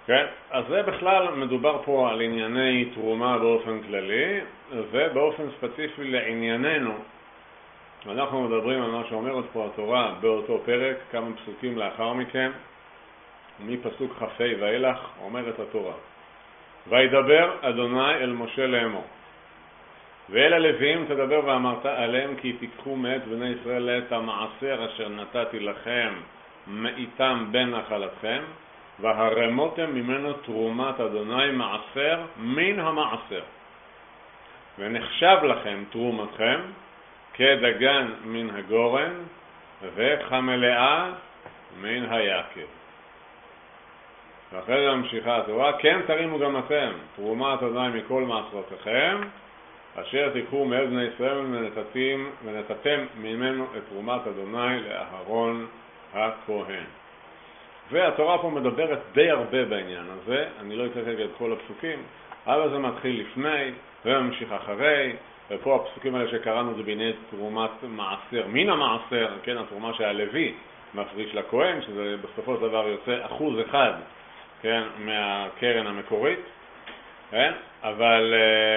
כן, אז זה בכלל מדובר פה על ענייני תרומה באופן כללי, ובאופן ספציפי לענייננו. אנחנו מדברים על מה שאומרת פה התורה באותו פרק, כמה פסוקים לאחר מכן, מפסוק כ"ה ואילך אומרת התורה. וידבר אדוני אל משה לאמור. ואל הלוויים תדבר ואמרת עליהם כי תיקחו מאת בני ישראל את המעשר אשר נתתי לכם מאיתם בין נחלתכם, והרמותם ממנו תרומת אדוני מעשר מן המעשר. ונחשב לכם תרומתכם כדגן מן הגורן וכמלאה מן היקב. ואחרי זה ממשיכה התורה, כן תרימו גם אתם תרומת אדוני מכל מעשרותיכם אשר תיקחו מאת בני ישראל ונתתם ממנו את תרומת אדוני לאהרון הכהן. והתורה פה מדברת די הרבה בעניין הזה, אני לא אתעסק את כל הפסוקים, אבל זה מתחיל לפני וממשיך אחרי, ופה הפסוקים האלה שקראנו זה בעניין תרומת מעשר מן המעשר, כן, התרומה שהלוי מפריש לכהן, שזה בסופו של דבר יוצא 1%, כן, מהקרן המקורית, כן? אבל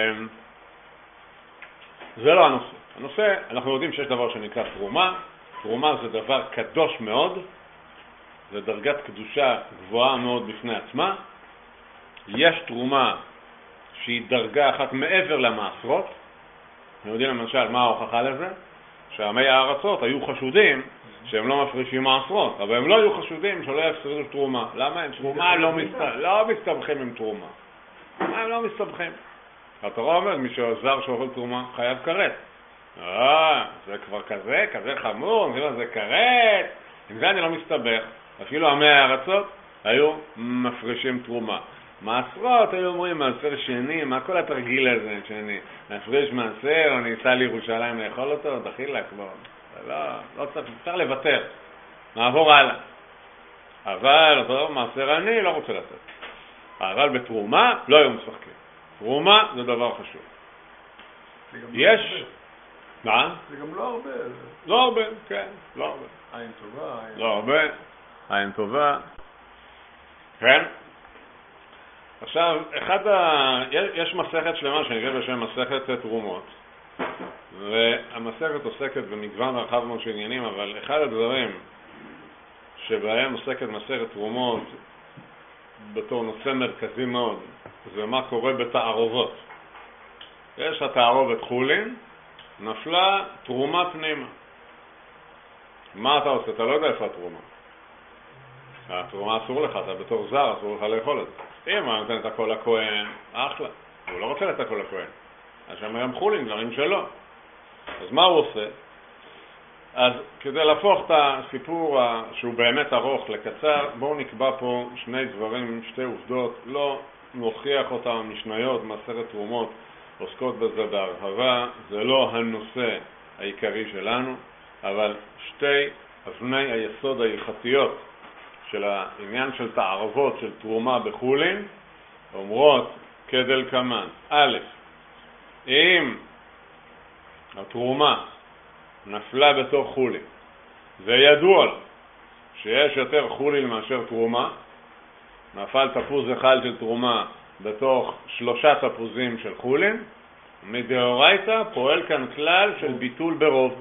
זה לא הנושא. הנושא, אנחנו יודעים שיש דבר שנקרא תרומה. תרומה זה דבר קדוש מאוד, זה דרגת קדושה גבוהה מאוד בפני עצמה. יש תרומה שהיא דרגה אחת מעבר למעשרות. אנחנו יודעים למשל מה ההוכחה לזה? שעמי הארצות היו חשודים שהם לא מפרישים מעשרות, אבל הם לא היו חשודים שלא יפרישו תרומה. למה? הם תרומה לא מסתבכים עם תרומה. הם לא מסתבכים. התורה אומרת, מי שעזר שאוכל תרומה חייב כרת. זה כבר כזה חמור, זה כרת. עם זה אני לא מסתבך. אפילו עמי הארצות היו מפרישים תרומה. מעשרות היו אומרים, מעשר שני, מה כל התרגיל הזה שאני מפריש מעשר, או ניסע לירושלים לאכול אותו, תחילה כבר. לא צריך לוותר. נעבור הלאה. אבל אותו מעשר אני לא רוצה לתת. אבל בתרומה לא היו משחקים. תרומה זה דבר חשוב. יש... מה? זה גם לא הרבה. לא הרבה, כן, לא הרבה. עין טובה. לא הרבה, עין טובה. כן? עכשיו, יש מסכת שלמה שנקראת בשם מסכת תרומות. והמסכת עוסקת במגוון רחב מאוד של עניינים, אבל אחד הדברים שבהם עוסקת מסכת תרומות בתור נושא מרכזי מאוד, זה מה קורה בתערובות. יש התערובת חולין, נפלה תרומה פנימה. מה אתה עושה? אתה לא יודע איפה התרומה. התרומה אסור לך, אתה בתור זר, אסור לך לאכול את זה. אם הוא נותן את הכל לכהן, אחלה. הוא לא רוצה לתת הכל לכהן. אז שם היום חולין, דברים שלו. אז מה הוא עושה? אז כדי להפוך את הסיפור שהוא באמת ארוך לקצר, בואו נקבע פה שני דברים, שתי עובדות, לא נוכיח אותם המשניות, מסכת תרומות עוסקות בזה בהרחבה, זה לא הנושא העיקרי שלנו, אבל שתי אבני היסוד ההלכתיות של העניין של תערבות, של תרומה בחולין, אומרות כדלקמן. א', אם התרומה נפלה בתוך חולין, וידוע לו שיש יותר חולין מאשר תרומה, נפל תפוז אחד של תרומה בתוך 3 תפוזים של חולין, מדאורייתא פועל כאן כלל של ביטול ברוב,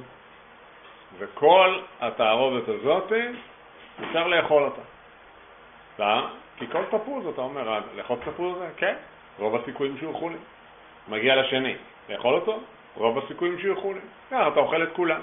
וכל התערובת הזאת אפשר לאכול אותה. למה? כי כל תפוז, אתה אומר, לאכול תפוז זה? כן, רוב הסיכויים שהוא חולין. מגיע לשני, לאכול אותו? רוב הסיכויים שהוא חולין. אתה אוכל את כולם.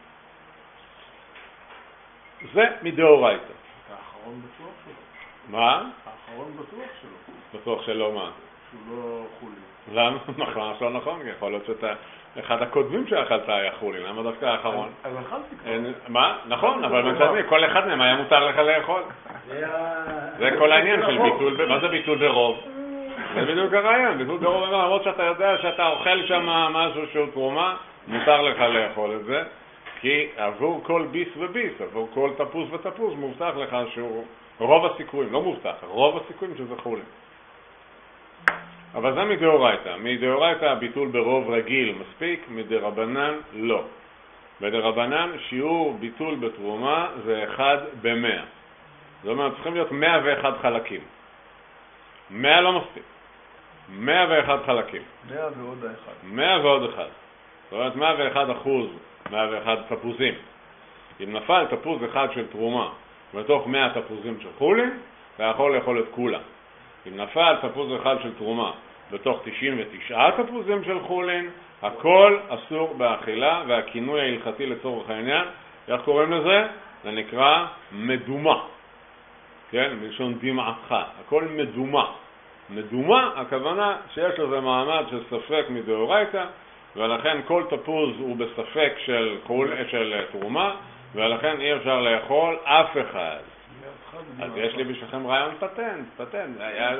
זה מדאורייתא. האחרון בטוח שלו. מה? האחרון בטוח שלו. בטוח שלא מה? שהוא לא חולין. למה? נכון, לא נכון, יכול להיות שאתה אחד הקודמים שאכלת היה חולין, למה דווקא האחרון? אז אכלתי כבר. מה? נכון, אבל מצד כל אחד מהם היה מותר לך לאכול. זה כל העניין של ביטול, מה זה ביטול ברוב? זה בדיוק הרעיון, ביטול ברוב, למרות שאתה יודע שאתה אוכל שם משהו שהוא תרומה, מותר לך לאכול את זה, כי עבור כל ביס וביס, עבור כל תפוס ותפוס, מובטח לך שהוא רוב הסיכויים, לא מובטח, רוב הסיכויים שזה חולין. אבל זה מדאורייתא. מדאורייתא הביטול ברוב רגיל מספיק, מדרבנן לא. בדרבנן שיעור ביטול בתרומה זה 1 ב-100. זאת אומרת, צריכים להיות 101 חלקים. 100 לא מספיק. 101 חלקים. 100 ועוד האחד. 100 ועוד אחד. זאת אומרת 101%, 101 תפוזים. אם נפל תפוז אחד של תרומה בתוך 100 תפוזים של חולין, אתה יכול לאכול את כולם. אם נפל תפוז אחד של תרומה בתוך 99 תפוזים של חולין, הכל אסור באכילה, והכינוי ההלכתי לצורך העניין, איך קוראים לזה? זה נקרא מדומה. כן? מלשון דמעתך. הכל מדומה. מדומה, הכוונה שיש לזה מעמד של ספק מדאורייתא, ולכן כל תפוז הוא בספק של תרומה, ולכן אי אפשר לאכול אף אחד. אז יש לי בשבילכם רעיון פטנט.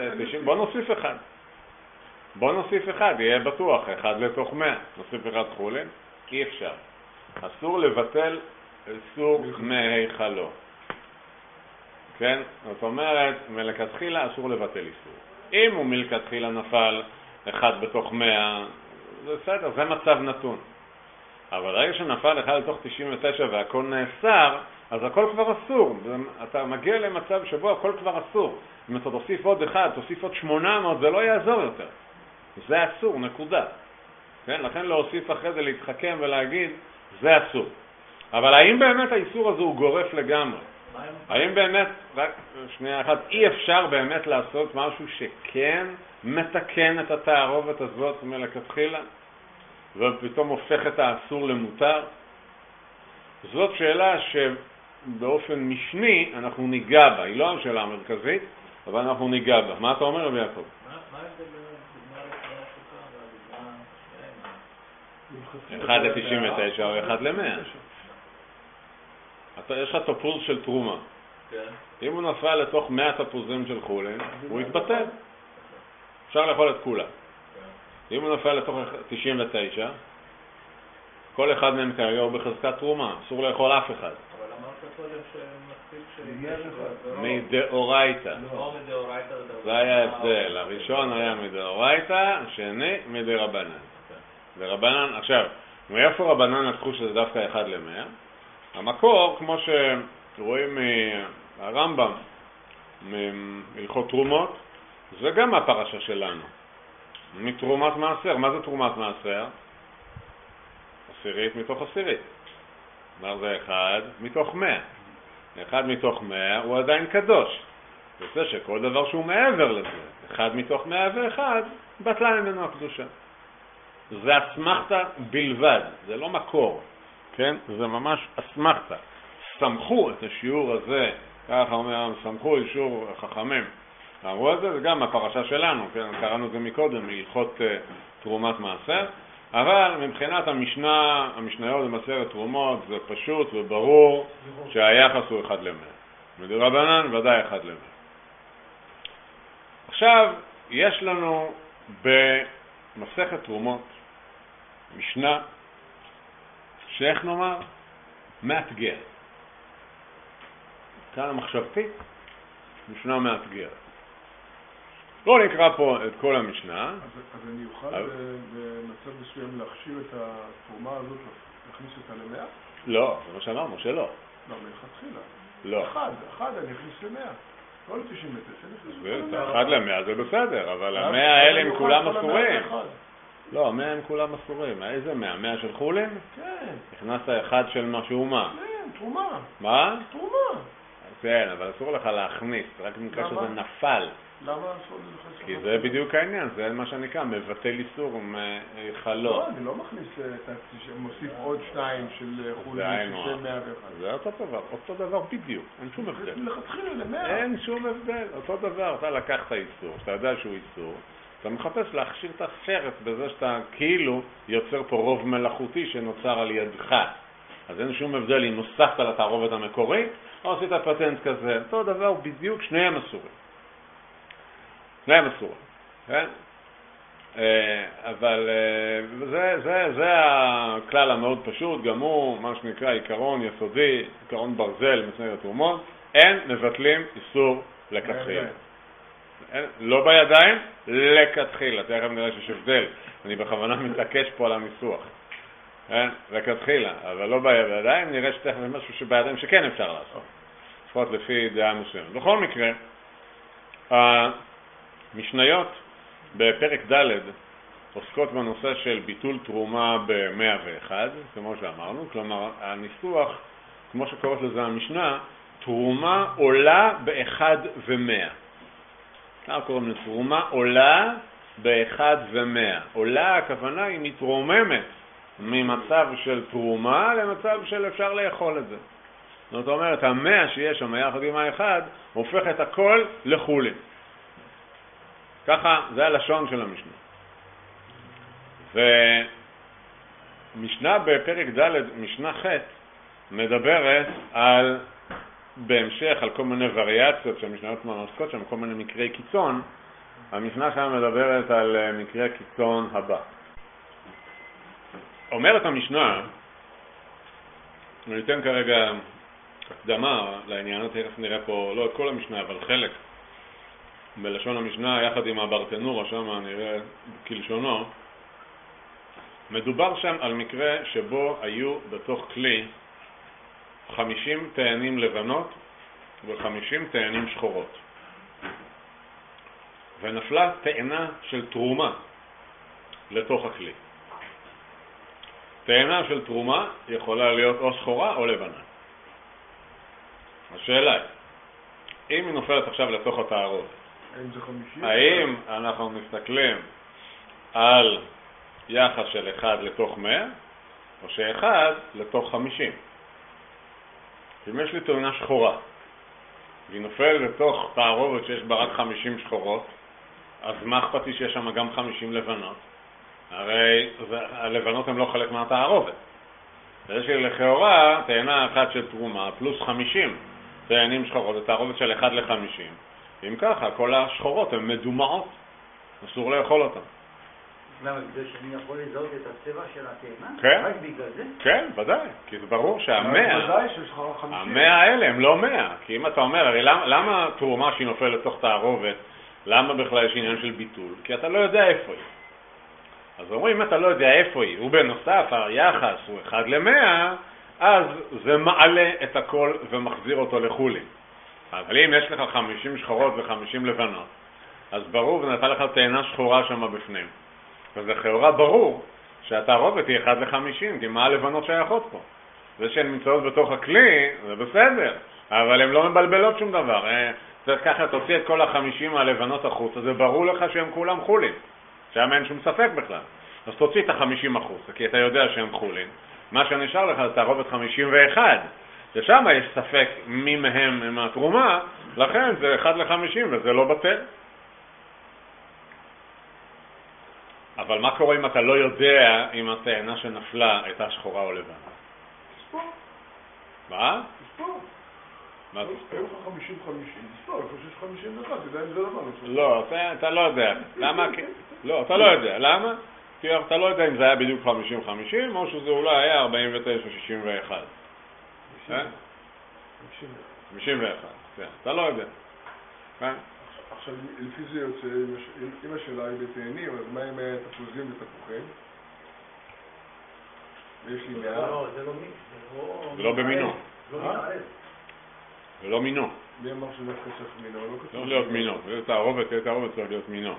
בוא נוסיף אחד, יהיה בטוח, אחד לתוך 100. נוסיף אחד חולין, אי אפשר. אסור לבטל איסור מהיכלו. כן? זאת אומרת, מלכתחילה אסור לבטל איסור. אם הוא מלכתחילה נפל אחד בתוך 100, זה בסדר, זה מצב נתון. אבל רגע שנפל אחד לתוך 99 והכל נאסר, אז הכל כבר אסור. אתה מגיע למצב שבו הכל כבר אסור. אם אתה תוסיף עוד אחד, תוסיף עוד 800, זה לא יעזור יותר. זה אסור, נקודה. כן? לכן להוסיף אחרי זה להתחכם ולהגיד, זה אסור. אבל האם באמת האיסור הזה הוא גורף לגמרי? האם באמת, רק שנייה אחת, אי אפשר באמת לעשות משהו שכן מתקן את התערובת הזאת מלכתחילה, ופתאום הופך את האסור למותר? זאת שאלה שבאופן משני אנחנו ניגע בה, היא לא השאלה המרכזית, אבל אנחנו ניגע בה. מה אתה אומר, רבי יעקב? מה ההבדל בין 1 ל-99 או 1 ל-100? יש לך תפוז של תרומה. אם הוא נפל לתוך 100 תפוזים של חולין, הוא יתבטל. אפשר לאכול את כולם. אם הוא נפל לתוך 99, כל אחד מהם כרגע הוא בחזקת תרומה. אסור לאכול אף אחד. אבל אמרת קודם שמספיק מדאורייתא. לא מדאורייתא. זה היה ההבדל. הראשון היה מדאורייתא, השני מדרבנן. ורבנן, עכשיו, מאיפה רבנן לקחו שזה דווקא 1 ל-100? המקור, כמו שרואים מהרמב"ם, מהלכות תרומות, זה גם הפרשה שלנו. מתרומת מעשר. מה זה תרומת מעשר? 10 מתוך 10. כלומר זה 1 מתוך 100. 1 מתוך 100 הוא עדיין קדוש. זה שכל דבר שהוא מעבר לזה, 1 מתוך 101, בטלה ממנו הקדושה. זה אסמכתא בלבד, זה לא מקור. כן? זה ממש אסמכתא. סמכו את השיעור הזה, ככה אומר, סמכו את שיעור חכמים. אמרו את זה, זה גם הפרשה שלנו, כן? קראנו את זה מקודם, מהלכות תרומת מעשר, אבל מבחינת המשניות במסכת תרומות, זה פשוט וברור שהיחס הוא 1 ל-100. מדרבנן ודאי 1 ל-100. עכשיו, יש לנו במסכת תרומות משנה, שאיך נאמר? מאתגר. כאן המחשבתי, משנה מאתגר. לא נקרא פה את כל המשנה. אז אני אוכל במצב מסוים להכשיר את התרומה הזאת, להכניס אותה ל-100? לא, זה מה שאמרנו, שלא. לא, מלכתחילה. לא. אחד אני אכניס ל-100. לא ל-99. 1 ל-100 זה בסדר, אבל 100 האלה הם כולם אסורים. לא, 100 הם כולם אסורים. איזה 100? 100 של חולין? כן. הכנסת אחד של משהו מה? כן, תרומה. מה? תרומה. כן, אבל אסור לך להכניס, רק במקרה שזה נפל. למה אסור להכניס? כי זה בדיוק העניין, זה מה שנקרא, מבטל איסור מחלות. לא, אני לא מכניס מוסיף עוד 2 של חולין, של 101. זה אותו דבר בדיוק, אין שום הבדל. מלכתחילה ל-100. אין שום הבדל, אותו דבר, אתה לקחת איסור, שאתה יודע שהוא איסור, אתה מחפש להכשיר את הסרט בזה שאתה כאילו יוצר פה רוב מלאכותי שנוצר על ידך. אז אין שום הבדל אם נוספת לתערובת המקורית, או עשית פטנט כזה. אותו דבר בדיוק, שניהם אסורים. שניהם אסורים, כן? אבל זה הכלל המאוד פשוט, גם הוא מה שנקרא עיקרון יסודי, עיקרון ברזל מסנגת תרומות, אין מבטלים איסור לכתחילה. לא בידיים, לכתחילה. תכף נראה שיש הבדל, אני בכוונה מתעקש פה על הניסוח. לכתחילה, אבל לא בידיים, נראה שתכף משהו שבידיים שכן אפשר לעשות. לפחות לפי דעה מסוימת. בכל מקרה, משניות בפרק ד' עוסקות בנושא של ביטול תרומה ב-101, כמו שאמרנו, כלומר הניסוח, כמו שקוראת לזה המשנה, תרומה עולה באחד ומאה. ככה קוראים לזה, תרומה עולה באחד ומאה. עולה, הכוונה היא מתרוממת ממצב של תרומה למצב של אפשר לאכול את זה. זאת אומרת, המאה שיש שם יחד עם האחד הופך את הכל לחולין. ככה, זה הלשון של המשנה. ומשנה בפרק ד', משנה ח', מדברת על, בהמשך, על כל מיני וריאציות שהמשניות עוסקות שם, כל מיני מקרי קיצון. המשנה שם מדברת על מקרה קיצון הבא. אומרת המשנה, ניתן כרגע הקדמה לעניין, תכף נראה פה, לא את כל המשנה, אבל חלק בלשון המשנה, יחד עם הברטנורה, שם נראה כלשונו. מדובר שם על מקרה שבו היו בתוך כלי 50 תאנים לבנות ו50 תאנים שחורות. ונפלה תאנה של תרומה לתוך הכלי. תאנה של תרומה יכולה להיות או שחורה או לבנה. השאלה היא, אם היא נופלת עכשיו לתוך התערובת, האם אנחנו מסתכלים על יחס של 1 לתוך 100 או ש1 לתוך 50? אם יש לי תאנה שחורה והיא נופלת לתוך תערובת שיש בה רק 50 שחורות, אז מה אכפת לי שיש שם גם 50 לבנות? הרי הלבנות הן לא חלק מהתערובת. יש לי לכאורה תאנה אחת של תרומה פלוס 50 תאנים שחורות, זה תערובת של 1 ל-50. אם ככה, כל השחורות הן מדומעות, אסור לאכול אותן. למה? בגלל שאני יכול לזהות את הצבע של התאנה? כן. רק בגלל זה? כן, ודאי. כי זה ברור שהמאה, ודאי שיש לך 50. המאה האלה הם לא 100. כי אם אתה אומר, הרי למה תרומה שהיא נופלת לתוך תערובת, למה בכלל יש עניין של ביטול? כי אתה לא יודע איפה היא. אז אומרים, אם אתה לא יודע איפה היא, ובנוסף היחס הוא 1 ל-100, אז זה מעלה את הכל ומחזיר אותו לחולין. אבל אם יש לך 50 שחורות ו50 לבנות, אז ברור ונתן לך תאנה שחורה שם בפנים. אז לכאורה ברור שהתערובת היא 1 ל-50, כי מה הלבנות שייכות פה? זה שהן נמצאות בתוך הכלי, זה בסדר, אבל הן לא מבלבלות שום דבר. צריך ככה, תוציא את כל ה50 הלבנות החוץ, אז זה ברור לך שהם כולם חולין. שם אין שום ספק בכלל. אז תוציא את ה50 החוץ, כי אתה יודע שהם חולין. מה שנשאר לך זה תערובת 51, ששם יש ספק מי מהם הם התרומה, לכן זה 1 ל-50 וזה לא בטל. אבל מה קורה אם אתה לא יודע אם התאנה שנפלה הייתה שחורה או לבנה? תספור. מה? תספור. מה תספור? היו לך 50-50, תספור, איפה שיש 51, תדע אם זה לבן. לא, אתה לא יודע. למה? לא, אתה לא יודע. למה? כי אתה לא יודע אם זה היה בדיוק 50-50, או שזה אולי היה 49-61. 51, כן, אתה לא יודע. עכשיו, לפי זה יוצא, אם השאלה היא בתאנים, אז מה עם תפוזים ותפוחים? יש לי 100. לא, זה לא במינו. לא מתערב. זה לא מינו. מי אמר שדווקא צריך מינו? לא כתוב. צריך להיות מינו. זה תערובת צריך להיות מינו.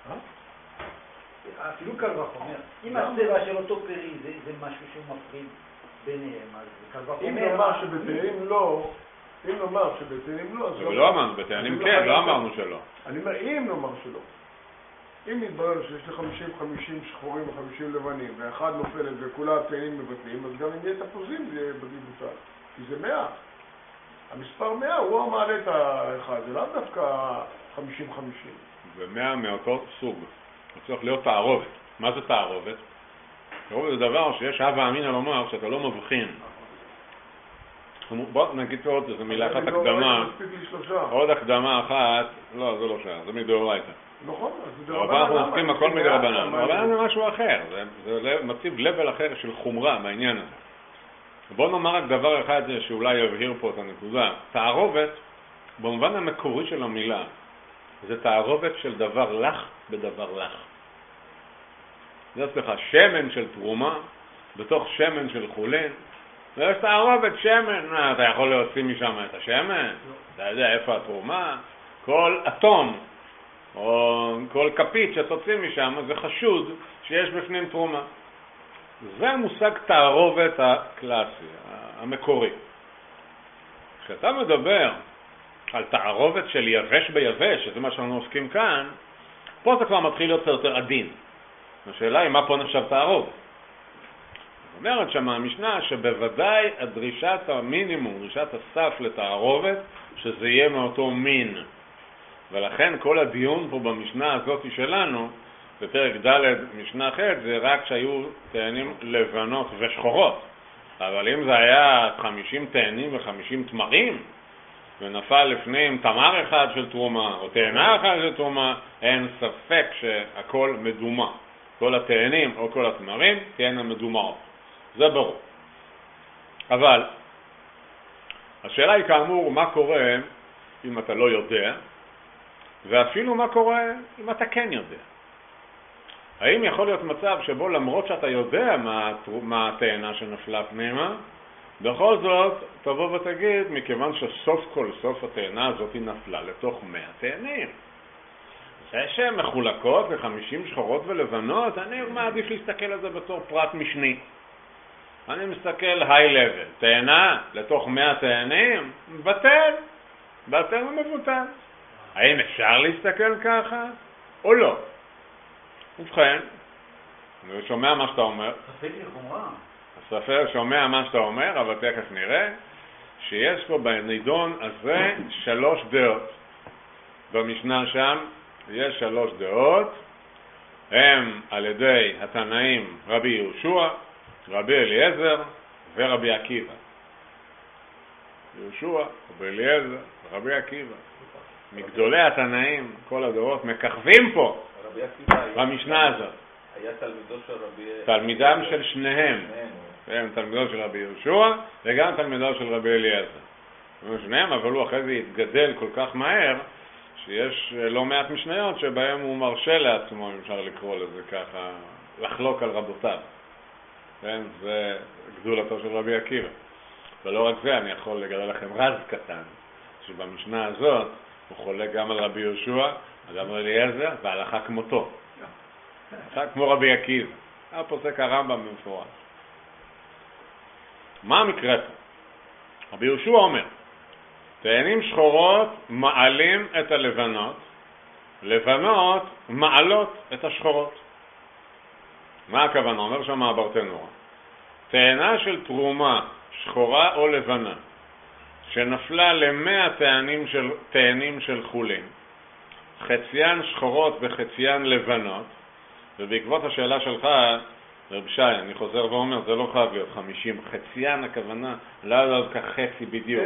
אפילו קל וחומר. אם הצבע של אותו פרי זה משהו שהוא מפריד ביניהם, אז קל וחומר. אם נאמר שבתאנים לא, אז לא אמרנו, בתאנים כן, לא אמרנו שלא. אני אומר, אם נאמר שלא. אם נתברר שיש לי 50 שחורים ו50 לבנים, ואחד נופלת וכולה התאנים מבטלים, אז גם אם יהיה תפוזים זה יהיה בדיבוטל. כי זה 100. המספר 100 הוא המעלה את האחד, זה לא דווקא 50-50. זה 100 מאותו סוג. זה צריך להיות תערובת. מה זה תערובת? תערובת זה דבר שיש הווה אמינא לומר שאתה לא מבחין. בוא נגיד עוד איזו מילה אחת הקדמה. עוד הקדמה אחת, לא, זה לא שייך, זה מדאורייתא. נכון, זה אבל אנחנו נסכים הכל מדרבנן. אבל זה משהו אחר, זה מציב לבל אחר של חומרה בעניין הזה. בוא נאמר רק דבר אחד שאולי יבהיר פה את הנקודה. תערובת, במובן המקורי של המילה, זה תערובת של דבר לך בדבר לך. זה אצלך שמן של תרומה בתוך שמן של חולין. ויש תערובת שמן, אתה יכול להוציא משם את השמן? אתה יודע איפה התרומה? כל אטום או כל כפית שתוציא משם, זה חשוד שיש בפנים תרומה. זה המושג תערובת הקלאסי, המקורי. כשאתה מדבר על תערובת של יבש ביבש, שזה מה שאנחנו עוסקים כאן, פה זה כבר מתחיל להיות יותר עדין. השאלה היא מה פה נחשב תערובת. זאת אומרת שמה המשנה שבוודאי הדרישת המינימום, דרישת הסף לתערובת, שזה יהיה מאותו מין. ולכן כל הדיון פה במשנה הזאת שלנו, בפרק ד' משנה ח' זה רק שהיו תאנים לבנות ושחורות. אבל אם זה היה 50 תאנים ו50 תמרים, ונפל לפנים תמר אחד של תרומה או תאנה אחת של תרומה, אין ספק שהכל מדומה. כל התאנים או כל התמרים תהיינה מדומעות. זה ברור. אבל השאלה היא כאמור מה קורה אם אתה לא יודע, ואפילו מה קורה אם אתה כן יודע. האם יכול להיות מצב שבו למרות שאתה יודע מה התאנה שנפלה פנימה, בכל זאת תבוא ותגיד, מכיוון שסוף כל סוף התאנה הזאת נפלה לתוך 100 תאנים. זה שהן מחולקות ל50 שחורות ולבנות, אני מעדיף להסתכל על זה בתור פרט משני. אני מסתכל high level, תאנה לתוך 100 תאנים, בטל ומבוטל. האם אפשר להסתכל ככה או לא? ובכן, אני שומע מה שאתה אומר. ספק לחומרה. הספר שומע מה שאתה אומר, אבל תכף נראה שיש פה בנידון הזה 3 דעות. במשנה שם יש 3 דעות, הם על ידי התנאים רבי יהושע, רבי אליעזר ורבי עקיבא. יהושע, רבי אליעזר ורבי עקיבא. מגדולי התנאים, כל הדעות, מככבים פה במשנה הזאת. היה תלמידו של רבי... תלמידם של שניהם. הם תלמידו של רבי יהושע וגם תלמידו של רבי אליעזר. שניהם, אבל הוא אחרי זה התגדל כל כך מהר, שיש לא מעט משניות שבהם הוא מרשה לעצמו, אם אפשר לקרוא לזה ככה, לחלוק על רבותיו. זה גדולתו של רבי עקיבא. ולא רק זה, אני יכול לגלה לכם רז קטן, שבמשנה הזאת הוא חולק גם על רבי יהושע, גם על אליעזר, והלכה כמותו. הלכה כמו רבי עקיבא. פוסק הרמב"ם במפורש. מה המקרה פה? רבי יהושע אומר, תאנים שחורות מעלים את הלבנות, לבנות מעלות את השחורות. מה הכוונה? אומר שם הברטנורה. תאנה של תרומה, שחורה או לבנה, שנפלה ל100 תאנים של חולין, חציין שחורות וחציין לבנות, ובעקבות השאלה שלך, רב שי, אני חוזר ואומר, זה לא חייב להיות 50, חציין הכוונה, לא כך חצי בדיוק,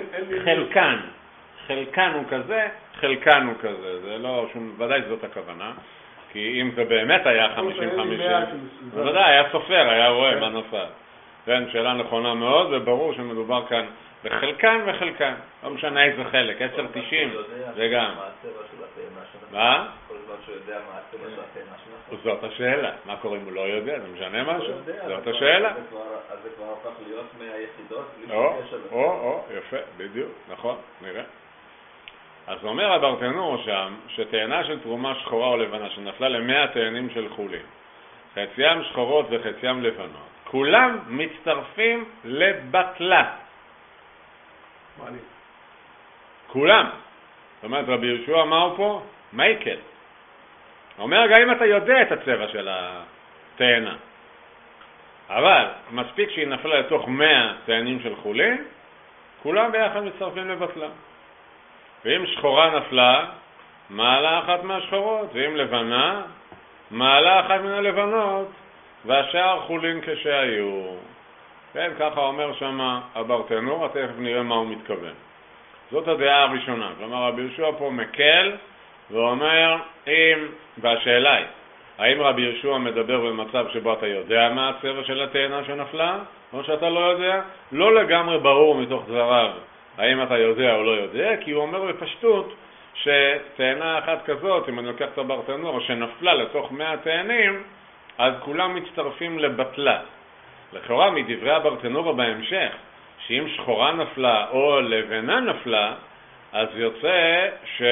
חלקן הוא כזה, חלקן הוא כזה, זה לא שום, ודאי זאת הכוונה, כי אם זה באמת היה 50-50, ודאי, היה סופר, היה רואה מה נפל. כן, שאלה נכונה מאוד, וברור שמדובר כאן בחלקן וחלקן, לא משנה איזה חלק, 10-90, זה גם. מה? כל זמן שהוא יודע מה הצבע של התאנה שלנו. זאת השאלה, מה קורה אם הוא לא יודע, זה משנה משהו? זאת השאלה. אז זה כבר הפך להיות מהיחידות, יפה, בדיוק, נכון, נראה. אז אומר הברטנור שם, שתאנה של תרומה שחורה או לבנה, שנפלה ל100 תאנים של חולין, חציים שחורות וחציים לבנות, כולם מצטרפים לבטלה. מעניין. כולם. זאת אומרת, רבי יהושע מהו פה? מייקל. הוא אומר, גם אם אתה יודע את הצבע של התאנה, אבל מספיק שהיא נפלה לתוך 100 תאנים של חולין, כולם ביחד מצטרפים לבטלה. ואם שחורה נפלה, מעלה אחת מהשחורות, ואם לבנה, מעלה אחת מן הלבנות, והשאר חולין כשהיו. כן, ככה אומר שם הברטנור, תכף נראה מה הוא מתכוון. זאת הדעה הראשונה. כלומר, רבי יהושע פה מקל ואומר, והשאלה היא, האם רבי יהושע מדבר במצב שבו אתה יודע מה הצבע של התאנה שנפלה, או שאתה לא יודע? לא לגמרי ברור מתוך דבריו האם אתה יודע או לא יודע, כי הוא אומר בפשטות שתאנה אחת כזאת, אם אני לוקח את הברטנור, שנפלה לתוך 100 תאנים, אז כולם מצטרפים לבטלה. לכאורה מדברי הברטנורה בהמשך, שאם שחורה נפלה או לבנה נפלה, אז יוצא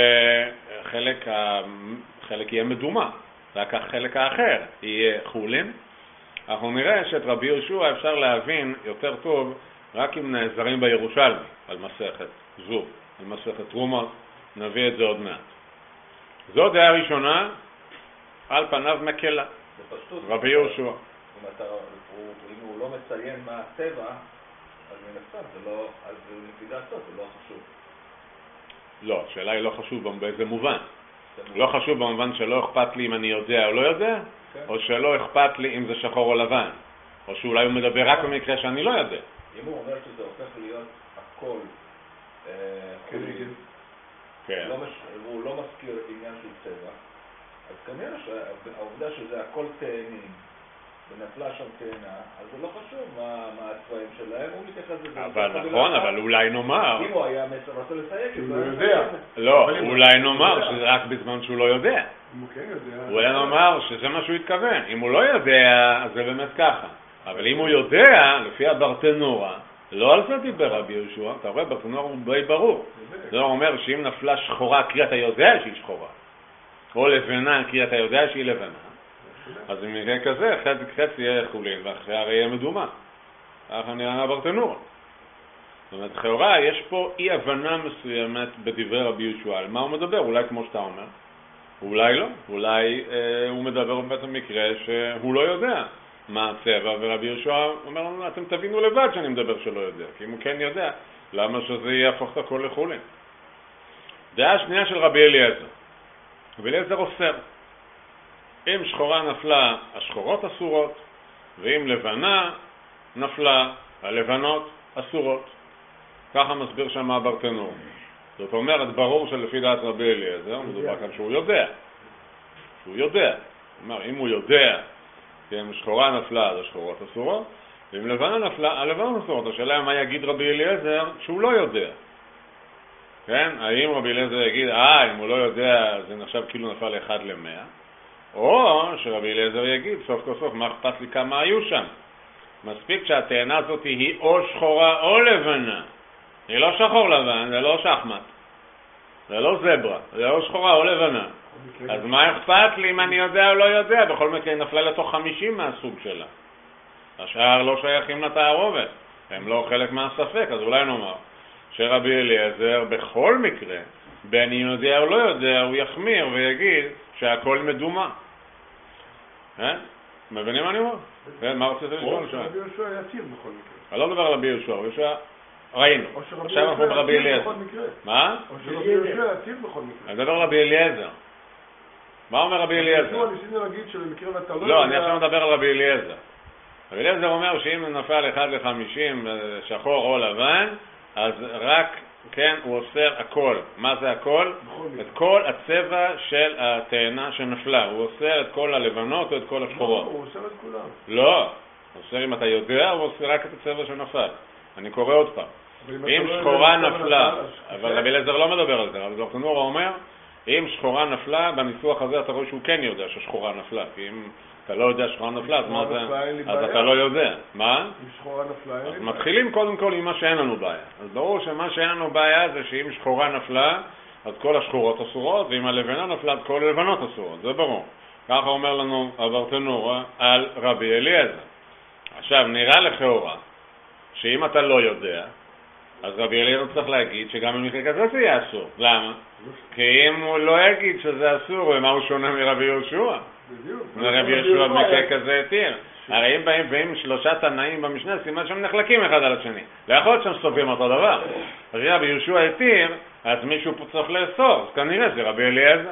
שחלק יהיה מדומה, רק החלק האחר יהיה חולין. אנחנו נראה שאת רבי יהושע אפשר להבין יותר טוב רק אם נעזרים בירושלמי על מסכת זו, על מסכת תרומות, נביא את זה עוד מעט. זו דעה ראשונה, על פניו מקלה, בפשטות, רבי יהושע. אם הוא לא מציין מה הצבע, אז מן הסתם זה לא, אז לפי דעתו זה לא חשוב. לא, השאלה היא לא חשוב באיזה מובן. לא חשוב במובן שלא אכפת לי אם אני יודע או לא יודע, או שלא אכפת לי אם זה שחור או לבן, או שאולי הוא מדבר רק במקרה שאני לא יודע. אם הוא אומר שזה הופך להיות הכל חולים, כן. הוא לא מזכיר עניין של צבע, אז כנראה שהעובדה שזה הכל תאנים, ונפלה שם תאנה, אז זה לא חשוב מה הצבעים שלהם, הוא מתייחס לזה. אבל נכון, אבל אולי נאמר... אם הוא היה רוצה לסייג, הוא לא יודע. לא, אולי נאמר שזה רק בזמן שהוא לא יודע. אם הוא כן יודע... אולי נאמר שזה מה שהוא התכוון. אם הוא לא יודע, אז זה באמת ככה. אבל אם הוא יודע, לפי הברטנורה, לא על זה דיבר רבי יהושע, אתה רואה, ברטנורה הוא די ברור. זה אומר שאם נפלה שחורה, כי אתה יודע שהיא שחורה, או לבנה, כי אתה יודע שהיא לבנה, אז במקרה כזה, חצי יהיה חולין, והרי יהיה מדומה. ככה נראה ברטנורה. זאת אומרת, לכאורה, יש פה אי הבנה מסוימת בדברי רבי יהושע. על מה הוא מדבר? אולי כמו שאתה אומר. אולי לא. אולי הוא מדבר בעצם מקרה שהוא לא יודע מה הצבע, ורבי יהושע אומר לנו, אתם תבינו לבד שאני מדבר שלא יודע. כי אם הוא כן יודע, למה שזה יהפוך את הכל לחולין? דעה שנייה של רבי אליעזר. רבי אליעזר אוסר. אם שחורה נפלה, השחורות אסורות, ואם לבנה נפלה, הלבנות אסורות. ככה מסביר שם הברטנור. זאת אומרת, ברור שלפי דעת רבי אליעזר, מדובר כאן שהוא יודע. שהוא יודע. כלומר, אם הוא יודע, אם שחורה נפלה, אז השחורות אסורות, ואם לבנה נפלה, הלבנות אסורות. השאלה מה יגיד רבי אליעזר שהוא לא יודע. כן? האם רבי אליעזר יגיד, אם הוא לא יודע, זה נחשב כאילו נפל 1 ל-100, או שרבי אליעזר יגיד, סוף כל סוף, מה אכפת לי כמה היו שם? מספיק שהטענה הזאת היא או שחורה או לבנה. היא לא שחור לבן, זה לא שחמט. זה לא זברה, זה או שחורה או לבנה. אז מה אכפת לי אם אני יודע או לא יודע? בכל מקרה היא נפלה לתוך 50 מהסוג שלה. השאר לא שייכים לתערובת. הם לא חלק מהספק, אז אולי נאמר שרבי אליעזר בכל מקרה, בין אם יודע או לא יודע, הוא יחמיר ויגיד שהכל מדומה. מבינים מה אני אומר? מה רצית לשאול שם? רבי יהושע יתיר בכל מקרה. אני לא מדבר על רבי יהושע, רבי יהושע ראינו. עכשיו אנחנו ברבי אליעזר. מה? או שרבי יהושע יתיר בכל מקרה. אני מדבר על רבי אליעזר. מה אומר רבי אליעזר? ניסינו להגיד שבמקרה ואתה לא... לא, אני עכשיו מדבר על רבי אליעזר. רבי אליעזר אומר שאם נפל 1 ל-50 שחור או לבן, אז רק, כן, הוא אוסר הכל. מה זה הכל? את כל הצבע של התאנה שנפלה. הוא אוסר את כל הלבנות או את כל השחורות. לא, הוא אוסר את כולם. לא, הוא אוסר אם אתה יודע, הוא אוסר רק את הצבע שנפל. אני קורא עוד פעם. אם שחורה נפלה, אבל רבי אליעזר לא מדבר על זה, אבל ברטנורה אומר, אם שחורה נפלה, בניסוח הזה אתה רואה שהוא כן יודע ששחורה נפלה, כי אם אתה לא יודע ששחורה נפלה, אז מה זה? אז אתה לא יודע. מה? אם שחורה נפלה, אז מתחילים קודם כל עם מה שאין לנו בעיה. אז ברור שמה שאין לנו בעיה זה שאם שחורה נפלה, אז כל השחורות אסורות, ואם הלבנה נפלה, אז כל הלבנות אסורות, זה ברור. ככה אומר לנו הברטנורה על רבי אליעזר. עכשיו, נראה לכאורה, שאם אתה לא יודע, אז רבי אליעזר צריך להגיד שגם במקרה כזה זה יהיה אסור. למה? כי אם הוא לא יגיד שזה אסור, ומה הוא שונה מרבי יהושע? בדיוק. רבי יהושע במקרה כזה התיר. הרי אם באים ועם 3 תנאים במשנה, סימן שהם נחלקים אחד על השני. לא יכול להיות שהם סופרים אותו דבר. רבי יהושע התיר, אז מישהו פה צריך לאסור. אז כנראה זה רבי אליעזר.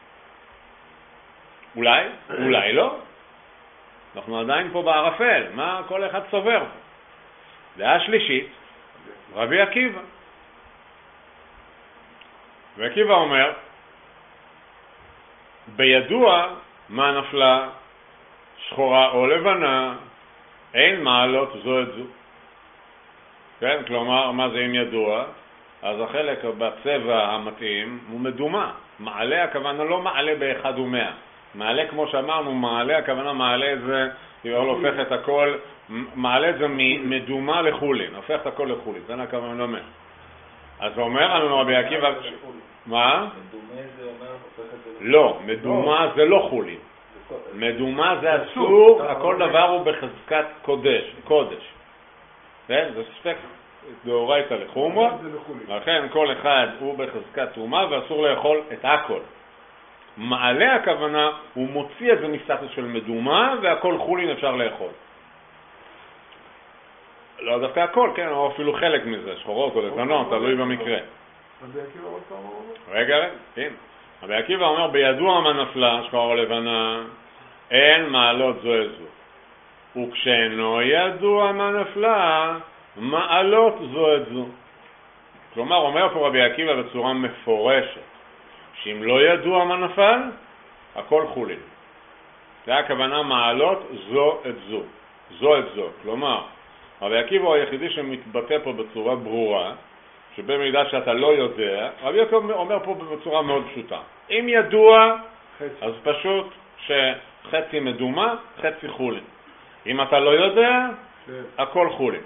אולי? אולי לא. אנחנו עדיין פה בערפל. מה כל אחד סובר? דעה שלישית, רבי עקיבא. ועקיבא אומר, בידוע מה נפלה, שחורה או לבנה, אין מעלות זו את זו. כן, כלומר, מה זה אם ידוע? אז החלק בצבע המתאים הוא מדומה. מעלה הכוונה לא מעלה ב1 ו100. מעלה כמו שאמרנו, מעלה הכוונה מעלה זה, הופך את הכל, מעלה זה מדומה לחולין, הופך את הכל לחולין, זה הכוונה לא אומר. אז אומר לנו רבי עקיבא, מה? מדומה זה אומר, הופך את זה... לא, מדומה זה לא חולין. מדומה זה אסור, הכל דבר הוא בחזקת קודש. זה ספק דאורייתא לחומרא, לכן כל אחד הוא בחזקת תרומה ואסור לאכול את הכל. מעלה הכוונה, הוא מוציא את זה מסטטוס של מדומה והכל חולין אפשר לאכול. לא דווקא הכל, כן, או אפילו חלק מזה, שחורות או לבנות, תלוי במקרה. רבי עקיבא עוד פעם אומר? רגע, כן. רבי עקיבא אומר, בידוע מה נפלה, שחור או לבנה, אין מעלות זו את זו. וכשאינו ידוע מה נפלה, מעלות זו את זו. כלומר, אומר פה רבי עקיבא בצורה מפורשת, שאם לא ידוע מה נפל, הכל חולין. זה הכוונה מעלות זו את זו. זו את זו. כלומר, רבי עקיבא הוא היחידי שמתבטא פה בצורה ברורה, שבמידה שאתה לא יודע, רבי עקיבא אומר פה בצורה מאוד פשוטה. אם ידוע, אז פשוט שחצי מדומה, חצי חולין. אם אתה לא יודע, הכל חולין.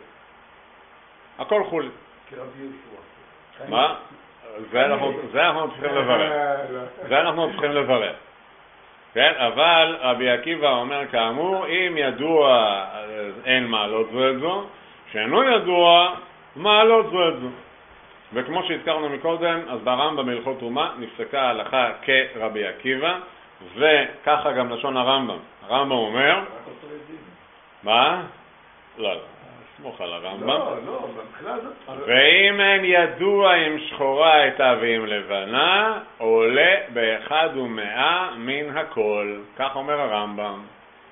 הכל חולין. כרבי יהושע. מה? זה אנחנו צריכים לברר. זה אנחנו צריכים לברר. כן, אבל רבי עקיבא אומר כאמור, אם ידוע אין מעלות זו את זו, שאינו ידוע מעלות זו את זו. וכמו שהזכרנו מקודם, אז ברמב"ם בהלכות תרומה נפסקה ההלכה כרבי עקיבא, וככה גם לשון הרמב"ם. הרמב"ם אומר, מה? לא, סמוך על הרמב"ם. לא, מבחינה הזאת. ואם אין ידוע עם שחורה הייתה ועם לבנה, עולה באחד ומאה מן הכל. כך אומר הרמב"ם.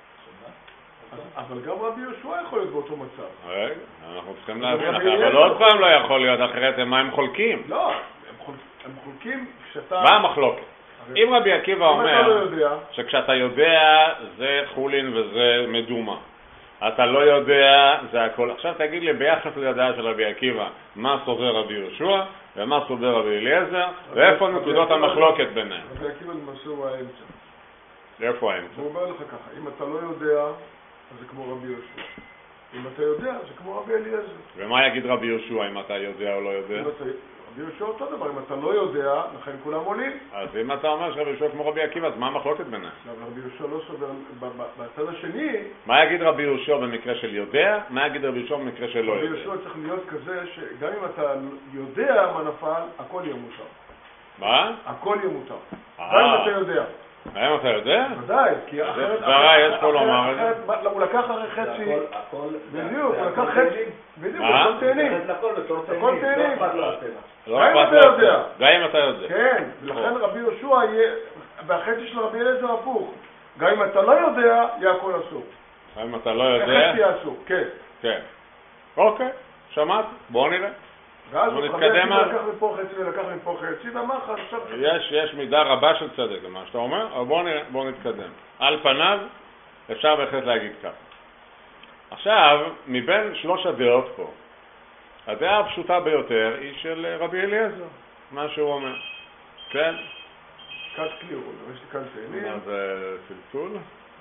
אבל גם רבי יהושע יכול להיות באותו מצב. רגע, אנחנו צריכים להבין, אבל עוד פעם לא יכול להיות, אחרת מה הם חולקים? לא, הם חולקים כשאתה... מה המחלוקת? אם רבי עקיבא אומר שכשאתה יודע זה חולין וזה מדומה, אתה לא יודע זה הכל. עכשיו תגיד לי ביחס לדעה של רבי עקיבא, מה סובר רבי יהושע ומה סובר רבי אליעזר, ואיפה נקודות המחלוקת ביניהם? רבי עקיבא למעשה הוא האמצע. איפה האמצע? הוא אומר לך ככה, אם אתה לא יודע, אז זה כמו רבי יהושע. אם אתה יודע, זה כמו רבי אליעזר. ומה יגיד רבי יהושע אם אתה יודע או לא יודע? רבי יהושע אותו דבר, אם אתה לא יודע, לכן כולם עולים. אז אם אתה אומר שרבי יהושע כמו רבי עקיבא, אז מה המחלוקת ביניהם? רבי יהושע לא סובר, בצד השני... מה יגיד רבי יהושע במקרה של יודע? מה יגיד רבי יהושע במקרה של לא יודע? רבי יהושע צריך להיות כזה שגם אם אתה יודע מה נפל, הכל יהיה מותר. מה? הכל יהיה מותר. גם אם אתה יודע. האם אתה יודע? ודאי, כי אחרת... סברה יש פה לומר את זה? הוא לקח הרי חצי... בדיוק, הוא לקח חצי... בדיוק, מה? הכל תהנים. הכל תהנים. לא אכפת לו. גם אם אתה יודע. כן, ולכן רבי יהושע יהיה... והחצי של רבי אליעזר הפוך. גם אם אתה לא יודע, יהיה הכל אסור. גם אם אתה לא יודע? החצי יהיה אסור, כן. כן. אוקיי, שמעת? בואו נראה. ואז בואו הוא נתקדם על... לקח מפה חצי ולקח מפה חצי, ואמר לך עכשיו... יש מידה רבה של צדק למה שאתה אומר, אבל בואו נראה, בואו נתקדם. על פניו אפשר בהחלט להגיד ככה. עכשיו, מבין שלוש הדעות פה, הדעה הפשוטה ביותר היא של רבי אליעזר, מה שהוא אומר. כן? קאט קליר, יש לי כאן תהנים. מה זה צלצול?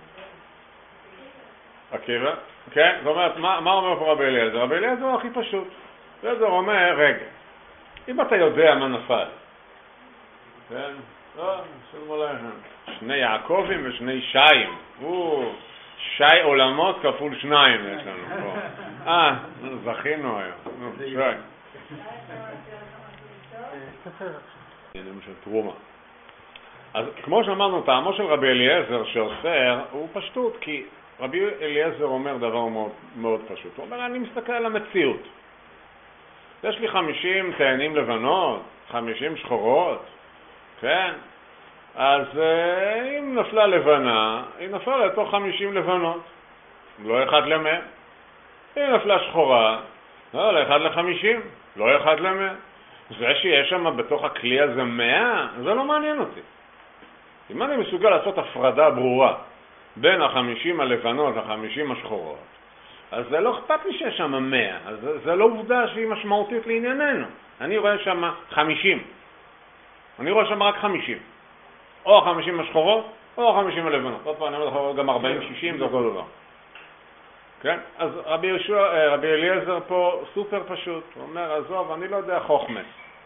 עקיבא? כן, זאת אומרת, מה אומר פה רבי אליעזר? רבי אליעזר הוא הכי פשוט. אליעזר אומר, רגע, אם אתה יודע מה נפל, כן? לא, שלום עליהם. שני יעקבים ושני שיים. שי עולמות כפול שניים יש לנו פה. זכינו היום. שי. עניינים של תרומה. אז כמו שאמרנו, טעמו של רבי אליעזר שאוסר הוא פשטות, כי רבי אליעזר אומר דבר מאוד, מאוד פשוט. הוא אומר, אני מסתכל על המציאות. יש לי 50 תאנים לבנות, 50 שחורות, כן? אז אם נפלה לבנה, היא נפלה לתוך 50 לבנות, לא 1 ל-100. אם נפלה שחורה, לא 1 ל-50, לא 1 ל-100. זה שיש שם בתוך הכלי הזה 100, זה לא מעניין אותי. אם אני מסוגל לעשות הפרדה ברורה בין ה-50 הלבנות ל-50 השחורות, אז זה לא אכפת לי שיש שם 100, אז זה לא עובדה שהיא משמעותית לענייננו. אני רואה שם 50. אני רואה שם רק 50. או 50 השחורות, או 50 הלבנות. עוד פעם, אני אומר לך גם 40-60, זה אותו דבר. כן? אז רבי אליעזר פה סופר פשוט. הוא אומר, עזוב, אני לא יודע חוכמה.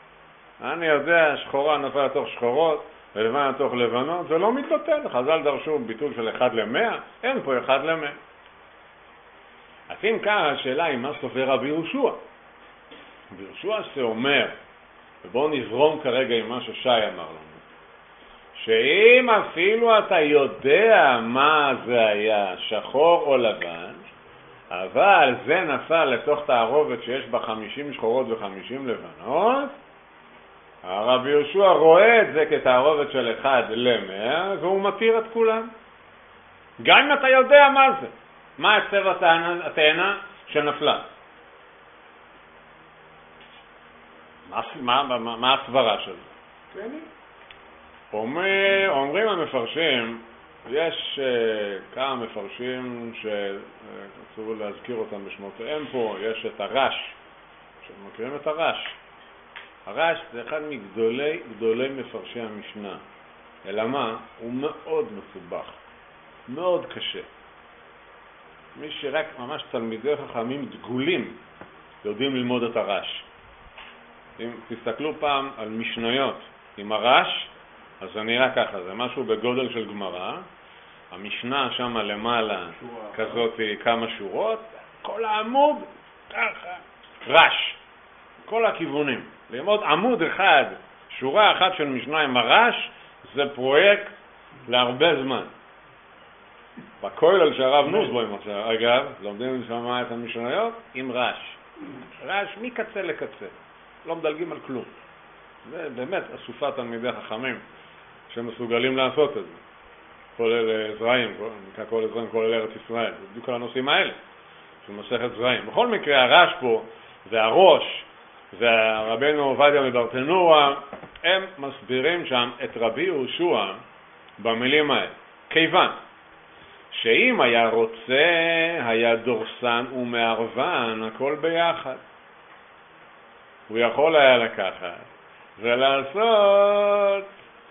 אני יודע, שחורה נפל לתוך שחורות, ולבן לתוך לבנות, זה לא מתבטל. חז"ל דרשו ביטול של 1 ל-100, אין פה 1 ל-100. אז אם כאן השאלה היא מה סופר רבי יהושע. רבי יהושע שאומר, ובואו נזרום כרגע עם מה ששי אמר לנו, שאם אפילו אתה יודע מה זה היה, שחור או לבן, אבל זה נפל לתוך תערובת שיש בה 50 שחורות ו50 לבנות, הרבי יהושע רואה את זה כתערובת של 1 ל-100, והוא מתיר את כולם. גם אם אתה יודע מה זה, מה הצבע התאנה שנפלה. מה הסברה שלו? אומרים המפרשים, יש כמה מפרשים שרצו להזכיר אותם בשמותיהם פה, יש את הרש, שמכירים את הרש. הרש זה אחד מגדולי מפרשי המשנה, אלא מה? הוא מאוד מסובך, מאוד קשה. מי שרק ממש תלמידי חכמים דגולים יודעים ללמוד את הרש. אם תסתכלו פעם על משניות עם הרש, אז זה נראה ככה, זה משהו בגודל של גמרא, המשנה שם למעלה כזאת כמה שורות, כל העמוד ככה, רש, כל הכיוונים. ללמוד עמוד אחד, שורה אחת של משנה עם הרש, זה פרויקט להרבה זמן. בכולל שהרב נוסבוים עושה, אגב, לומדים לשמוע את המשניות עם רש. רש מקצה לקצה, לא מדלגים על כלום. זה באמת אסופת תלמידי חכמים שמסוגלים לעשות את זה. כולל זרעים, נקרא כולל זרעים, כולל ארץ ישראל. זה בדיוק על הנושאים האלה, של מסכת זרעים. בכל מקרה, הרש פה והראש, והרבנו עובדיה מברטנורה, הם מסבירים שם את רבי יהושע במילים האלה. כיוון שאם היה רוצה, היה דורסן ומערבן, הכל ביחד. הוא יכול היה לקחת ולעשות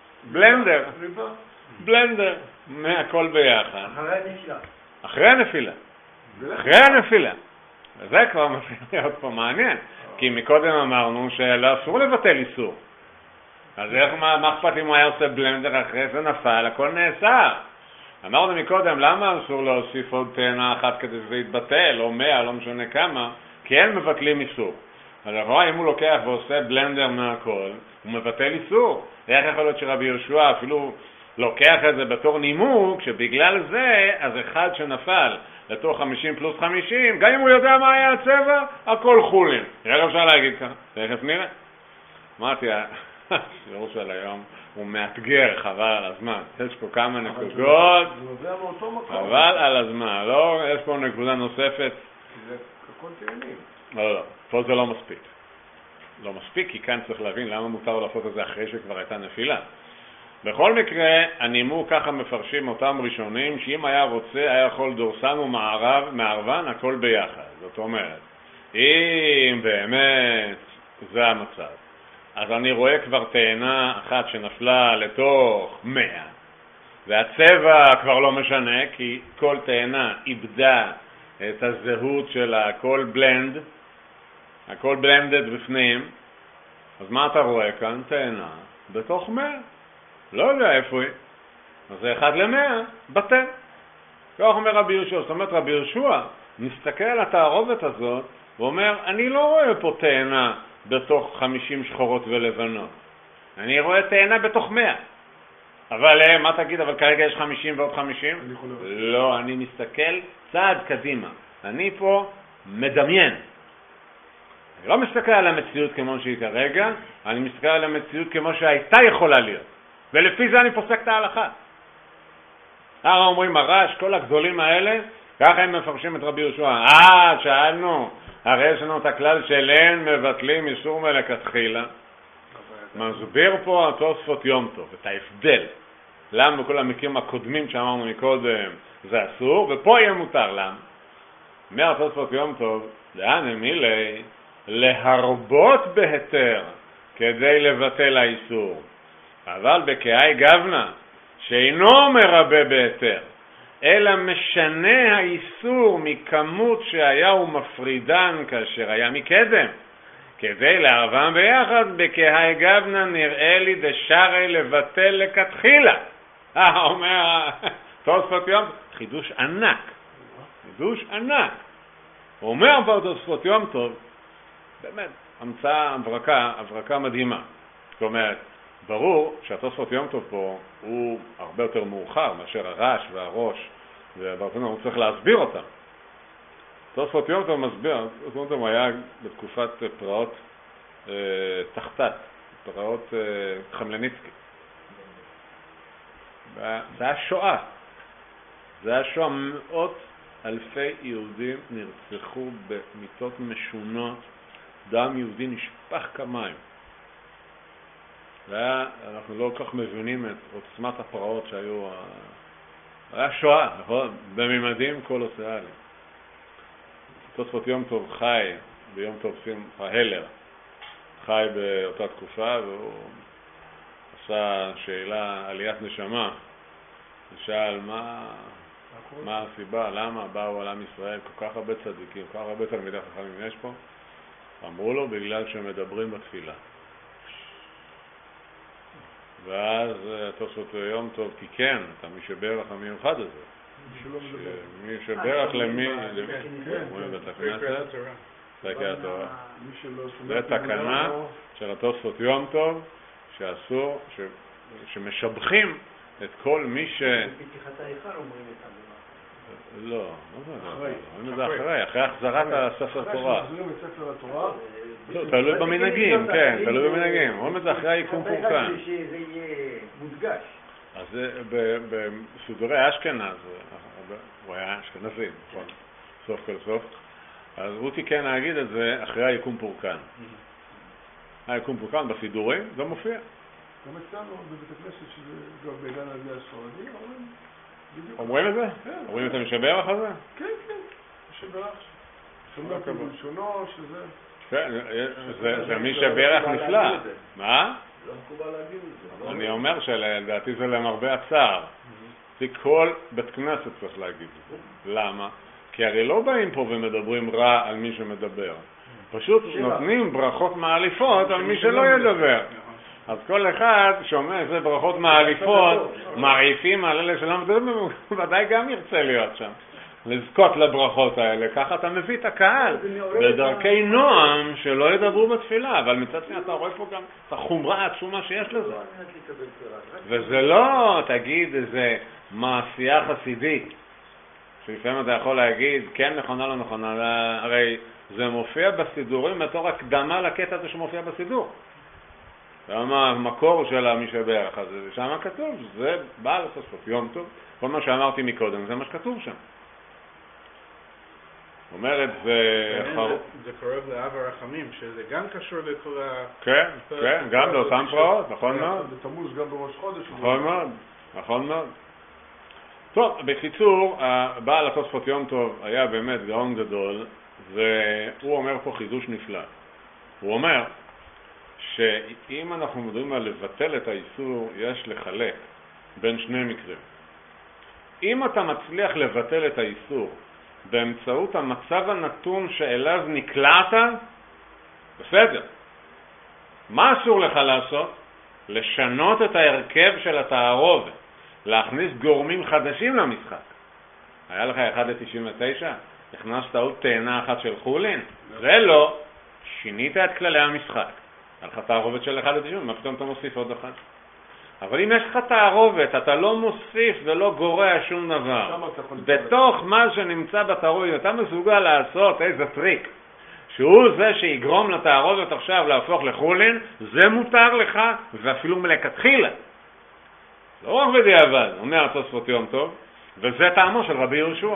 בלנדר מהכל ביחד. אחרי הנפילה. זה כבר מתחיל להיות פה מעניין, כי מקודם אמרנו שלא אסור לבטל איסור. אז איך, מה אכפת אם הוא היה עושה בלנדר אחרי זה נפל, הכל נאסר. אמרנו מקודם, למה אסור להוסיף עוד תאנה אחת כדי שזה יתבטל, או 100, לא משנה כמה, כי אין מבטלים איסור. אז אם הוא לוקח ועושה בלנדר מהכל, הוא מבטל איסור. איך יכול להיות שרבי יהושע אפילו לוקח את זה בתור נימוק, שבגלל זה, אז אחד שנפל לתוך 50 פלוס 50, גם אם הוא יודע מה היה הצבע, הכל חולים. איך אפשר להגיד ככה? תכף נראה. אמרתי, השיעור של היום הוא מאתגר, חבל על הזמן. יש פה כמה נקודות, חבל על הזמן. לא, יש פה נקודה נוספת. זה הכל תאנים. לא, פה זה לא מספיק. לא מספיק, כי כאן צריך להבין למה מותר לעשות את זה אחרי שכבר הייתה נפילה. בכל מקרה, הנימוק ככה מפרשים אותם ראשונים, שאם היה רוצה, היה יכול דורסן ומערבן, הכל ביחד. זאת אומרת, אם באמת זה המצב, אז אני רואה כבר תאנה אחת שנפלה לתוך 100, והצבע כבר לא משנה, כי כל תאנה איבדה את הזהות שלה, הכל בלנדד בפנים. אז מה אתה רואה כאן? תאנה בתוך 100. לא יודע איפה היא. אז זה 1 ל-100, בטל. כך אומר רבי יהושע. זאת אומרת, רבי יהושע מסתכל על התערובת הזאת, ואומר, אני לא רואה פה תאנה בתוך 50 שחורות ולבנות. אני רואה תאנה בתוך 100. אבל מה תגיד? אבל כרגע יש 50 ועוד 50? לא, אני מסתכל צעד קדימה. אני פה מדמיין. אני לא מסתכל על המציאות כמו שהיא כרגע, אני מסתכל על המציאות כמו שהייתה יכולה להיות. ולפי זה אני פוסק את ההלכה. הרי אומרים הרש, כל הגדולים האלה, ככה הם מפרשים את רבי יהושע. שאלנו, הרי יש לנו את הכלל של אין מבטלים איסור מלכתחילה. מסביר פה התוספות יום טוב, את ההבדל. למה בכל המקרים הקודמים שאמרנו מקודם זה אסור, ופה יהיה מותר. למה? אומר התוספות יום טוב, לאן הם מילי? להרבות בהיתר כדי לבטל האיסור. אבל בקהי גבנה, שאינו מרבה בהיתר, אלא משנה האיסור מכמות שהיה ומפרידן כאשר היה מקדם. כדי לערבם ביחד, בכהי גבנה נראה לי דשרי לבטל לכתחילה. אומר תוספות יום, חידוש ענק. חידוש ענק. הוא אומר פה תוספות יום טוב, באמת, המצאה הברקה מדהימה. זאת אומרת, ברור שהתוספות יום טוב פה הוא הרבה יותר מאוחר מאשר הרש והראש, וברצון הוא צריך להסביר אותם. תוספות יום טוב מסביר, תוספות יום טוב היה בתקופת פרעות תחתת, פרעות חמלניצקי. זה היה שואה. זה היה שואה, מאות אלפי יהודים נרצחו במיתות משונות, דם יהודי נשפך כמים. אנחנו לא כל כך מבינים את עוצמת הפרעות שהיו, היה שואה, נכון? בממדים קולוסליים. תוספות יום טוב חי, ביום טוב שמחה הלר, חי באותה תקופה, והוא עשה שאלה, עליית נשמה, ושאל מה הסיבה, למה באו על עם ישראל כל כך הרבה צדיקים, כל כך הרבה תלמידי חכמים יש פה? אמרו לו, בגלל שהם מדברים בתפילה. ואז תוספות יום טוב תיקן את המשברך המיוחד הזה. מי שברך למי, אומרים בית הכנסת, סקי התורה. זה תקנה של התוספות יום טוב, שאסור, שמשבחים את כל מי ש... בפתיחת ההיכל אומרים את זה. לא, אומרים את זה אחרי החזרת הספר תורה. אחרי שמחזירים את ספר התורה. תלוי במנהגים, כן, תלוי במנהגים. אומרים את זה אחרי היקום פורקן. שזה יהיה מודגש. אז בסידורי אשכנז, הוא היה אשכנזי, נכון, סוף כל סוף, אז הוא תיקן להגיד את זה אחרי היקום פורקן. היקום פורקן בסידורים, זה מופיע. גם אצלנו בבית הכנסת, שזה גם בעידן העלייה הספרדי, אומרים את זה? אומרים את המשברך הזה? כן, כן, משברך. שומע בלשונו, שזה... כן, זה משברך נפלא. מה? לא מקובל להגיד את זה. אני אומר שלדעתי זה למרבה הצער. כל בית כנסת צריך להגיד את זה. למה? כי הרי לא באים פה ומדברים רע על מי שמדבר. פשוט נותנים ברכות מעליפות על מי שלא ידבר. אז כל אחד שומע איזה ברכות מעליפות, מעריפים על אלה שלא מדברים, הוא ודאי גם ירצה להיות שם. לזכות לברכות האלה, ככה אתה מביא את הקהל בדרכי נועם שלא ידברו בתפילה, אבל מצד שני אתה רואה פה גם את החומרה העצומה שיש לזה. וזה לא, תגיד, איזה מעשייה חסידית, שלפעמים אתה יכול להגיד, כן נכונה, לא נכונה, הרי זה מופיע בסידורים בתור הקדמה לקטע הזה שמופיע בסידור. זה המקור של המשברך הזה, שם כתוב, זה בא לתוספות יום טוב, כל מה שאמרתי מקודם, זה מה שכתוב שם. אומרת, זה קרוב לאב הרחמים, שזה גם קשור לכל ה... כן, כן, גם לאותם פרעות, נכון מאוד. זה תמוז גם בראש חודש. נכון מאוד, נכון מאוד. טוב, בקיצור, בעל התוספות יום טוב היה באמת גאון גדול, והוא אומר פה חידוש נפלא. הוא אומר שאם אנחנו מדברים על לבטל את האיסור, יש לחלק בין שני מקרים. אם אתה מצליח לבטל את האיסור באמצעות המצב הנתון שאליו נקלעת, בסדר. מה אסור לך לעשות? לשנות את ההרכב של התערובת, להכניס גורמים חדשים למשחק. היה לך 1-99, הכנסת עוד תאנה אחת של חולין, זה לא, שינית את כללי המשחק. על לך תערובת של 1-90, מה פתאום אתה מוסיף עוד אחד? אבל אם יש לך תערובת, אתה לא מוסיף ולא גורע שום דבר. בתוך מה שנמצא בתערובת, אתה מסוגל לעשות איזה טריק, שהוא זה שיגרום לתערובת עכשיו להפוך לחולין, זה מותר לך, ואפילו מלכתחילה. לא רק בדיעבד, אומר התוספות יום טוב, וזה טעמו של רבי יהושע.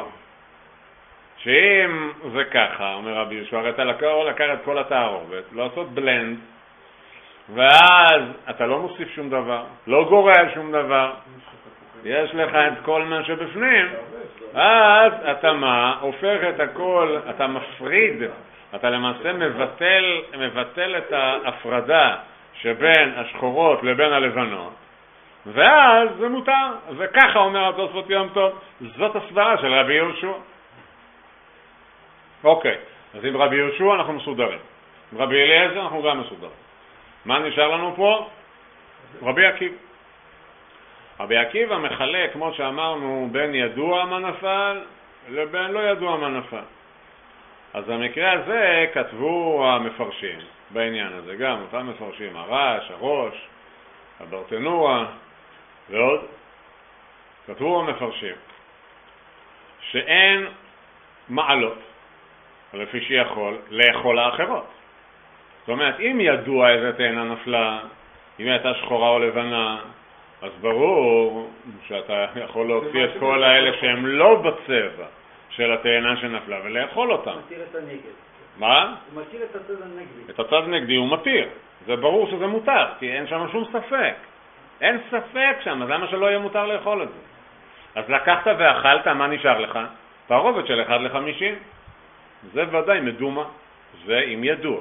שאם זה ככה, אומר רבי יהושע, הרי אתה לקח את כל התערובת, לעשות בלנד, ואז אתה לא מוסיף שום דבר, לא גורע שום דבר, יש לך את כל מה שבפנים, אז אתה מה? הופך את הכל, אתה מפריד, אתה למעשה מבטל את ההפרדה שבין השחורות לבין הלבנות, ואז זה מותר. וככה אומר התוספות יום טוב, זאת הסברה של רבי יהושע. אוקיי, אז עם רבי יהושע אנחנו מסודרים. רבי אליעזר אנחנו גם מסודרים. מה נשאר לנו פה? רבי עקיבא. רבי עקיבא מחלק, כמו שאמרנו, בין ידוע מה נפל לבין לא ידוע מה נפל. אז במקרה הזה כתבו המפרשים בעניין הזה, גם אותם מפרשים, הרש, הראש, הברטנורה ועוד, כתבו המפרשים שאין מעלות לפי שיכול לאכול האחרות. זאת אומרת, אם ידוע איזה תאנה נפלה, אם הייתה שחורה או לבנה, אז ברור שאתה יכול להוציא את כל האלה שהם לא בצבע של התאנה שנפלה ולאכול אותם. הוא מתיר את הנגד. מה? הוא מתיר את הצד הנגדי. את הצד נגדי הוא מתיר. זה ברור שזה מותר, כי אין שם שום ספק. אין ספק שם, אז למה שלא יהיה מותר לאכול את זה? אז לקחת ואכלת, מה נשאר לך? תערובת של 1:50. זה ודאי מדומה, זה אם ידוע.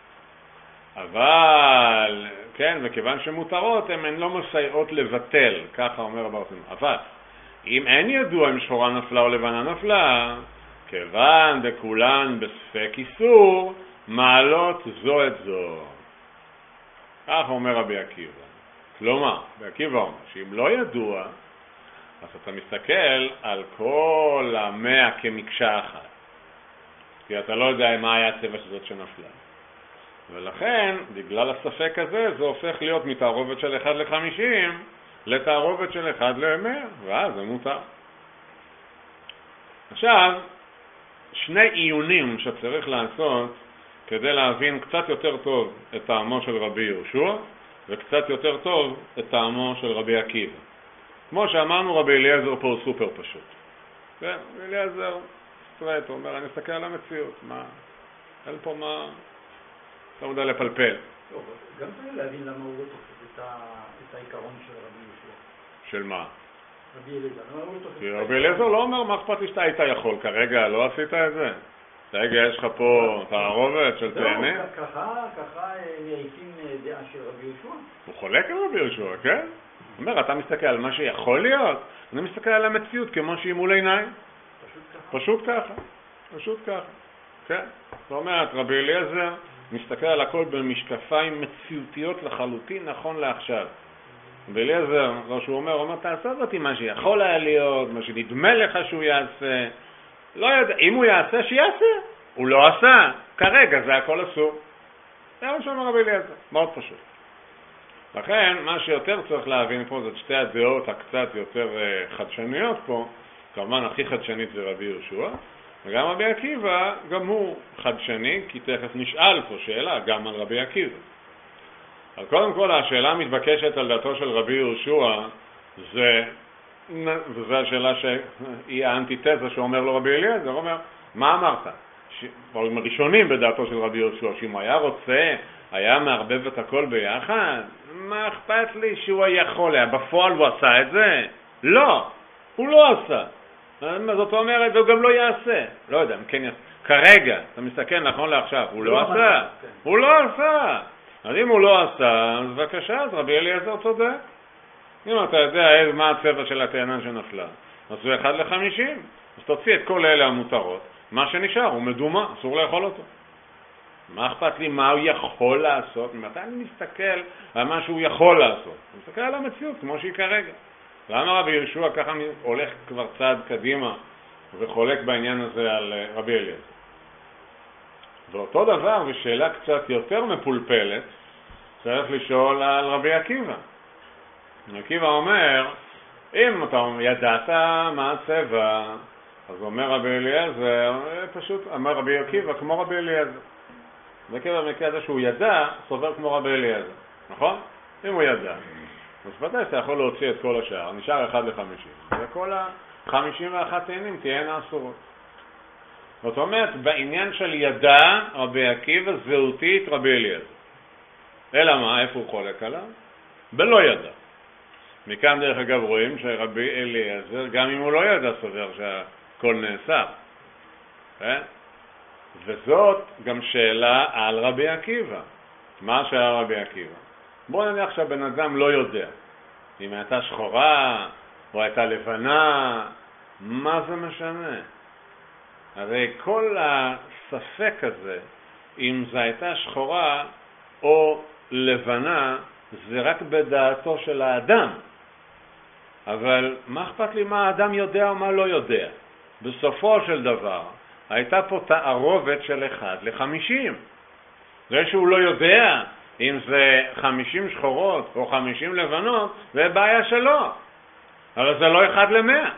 אבל, כן, וכיוון שמותרות, הן לא מסייעות לבטל, ככה אומר הברטנורה. אבל, אם אין ידוע אם שחורה נפלה או לבנה נפלה, כיוון בכולן בספק איסור, מעלות זו את זו. ככה אומר רבי עקיבא. כלומר, רבי עקיבא אומר שאם לא ידוע, אז אתה מסתכל על כל 100 כמקשה אחת. כי אתה לא יודע מה היה הצבע של זאת שנפלה. ולכן, בגלל הספק הזה, זה הופך להיות מתערובת של 1:50 לתערובת של 1:100, ואז זה מותר. עכשיו, שני עיונים שצריך לעשות כדי להבין קצת יותר טוב את טעמו של רבי יהושע, וקצת יותר טוב את טעמו של רבי עקיבא. כמו שאמרנו, רבי אליעזר פה הוא סופר פשוט. כן, רבי אליעזר סטרייט, הוא אומר, אני אסתכל על המציאות, מה? אין פה מה... לא יודע לפלפל. לא, גם צריך להבין למה הוא לא תופס את העיקרון של רבי יהושע. של מה? רבי אליעזר, למה הוא לא תופס? כי רבי אליעזר לא אומר, מה אכפת לי שאתה היית יכול, כרגע לא עשית את זה? רגע, יש לך פה תערובת של תאנה? ככה מעיפים דעה של רבי יהושע. הוא חולק על רבי יהושע, כן? הוא אומר, אתה מסתכל על מה שיכול להיות, אני מסתכל על המציאות כמו שהיא מול עיניים. פשוט ככה. כן? זאת אומרת, רבי אליעזר מסתכל על הכל במשקפיים מציאותיות לחלוטין נכון לעכשיו. רבי אליעזר, לא שהוא אומר, תעשה זאת עם מה שיכול היה להיות, מה שנדמה לך שהוא יעשה. לא יודע, אם הוא יעשה, שיעשה. הוא לא עשה. כרגע זה הכל אסור. זה מה שאומר רבי אליעזר. מאוד פשוט. לכן, מה שיותר צריך להבין פה זה שתי הדעות הקצת יותר חדשניות פה. כמובן, הכי חדשנית זה רבי יהושע. וגם רבי עקיבא, גם הוא חדשני, כי תכף נשאל פה שאלה גם על רבי עקיבא. אז קודם כל, השאלה המתבקשת על דעתו של רבי יהושע, וזו השאלה שהיא האנטיתזה שאומר לו רבי אליעזר, הוא אומר, מה אמרת? דברים ראשונים בדעתו של רבי יהושע, שאם הוא היה רוצה, היה מערבב את הכל ביחד, מה אכפת לי שהוא יכול היה? בפועל הוא עשה את זה? לא, הוא לא עשה. זאת אומרת, הוא גם לא יעשה. לא יודע, כן יעשה. כרגע, אתה מסתכל נכון לעכשיו, הוא לא עשה. הוא לא עשה. אז אם הוא לא עשה, אז בבקשה, אז רבי אליעזר צודק. אם אתה יודע מה הצבע של התאנה שנפלה, אז הוא 1:50. אז תוציא את כל אלה המותרות. מה שנשאר הוא מדומה, אסור לאכול אותו. מה אכפת לי מה הוא יכול לעשות? מתי אני מסתכל על מה שהוא יכול לעשות? אני מסתכל על המציאות כמו שהיא כרגע. למה רבי יהושע ככה הולך כבר צעד קדימה וחולק בעניין הזה על רבי אליעזר? ואותו דבר, ושאלה קצת יותר מפולפלת, צריך לשאול על רבי עקיבא. עקיבא אומר, אם אתה ידעת מה הצבע, אז אומר רבי אליעזר, פשוט אמר רבי עקיבא כמו רבי אליעזר. ועקיבא במקרה הזה שהוא ידע, סובר כמו רבי אליעזר, נכון? אם הוא ידע. אז ודאי אתה יכול להוציא את כל השאר, נשאר 1:50. וכל 51 תאנים תהיינה אסורות. זאת אומרת, בעניין של ידע, רבי עקיבא זהותית רבי אליעזר. אלא מה? איפה הוא חולק עליו? בלא ידע. מכאן דרך אגב רואים שרבי אליעזר, גם אם הוא לא ידע, סובר שהכל נאסר. וזאת גם שאלה על רבי עקיבא. מה השאלה על רבי עקיבא? בואו נניח שהבן אדם לא יודע. אם הייתה שחורה או הייתה לבנה, מה זה משנה? הרי כל הספק הזה, אם זו הייתה שחורה או לבנה, זה רק בדעתו של האדם. אבל מה אכפת לי מה האדם יודע או מה לא יודע? בסופו של דבר, הייתה פה תערובת של 1:50. זה שהוא לא יודע אם זה 50 שחורות או 50 לבנות, זה בעיה שלו. אבל זה לא 1:100.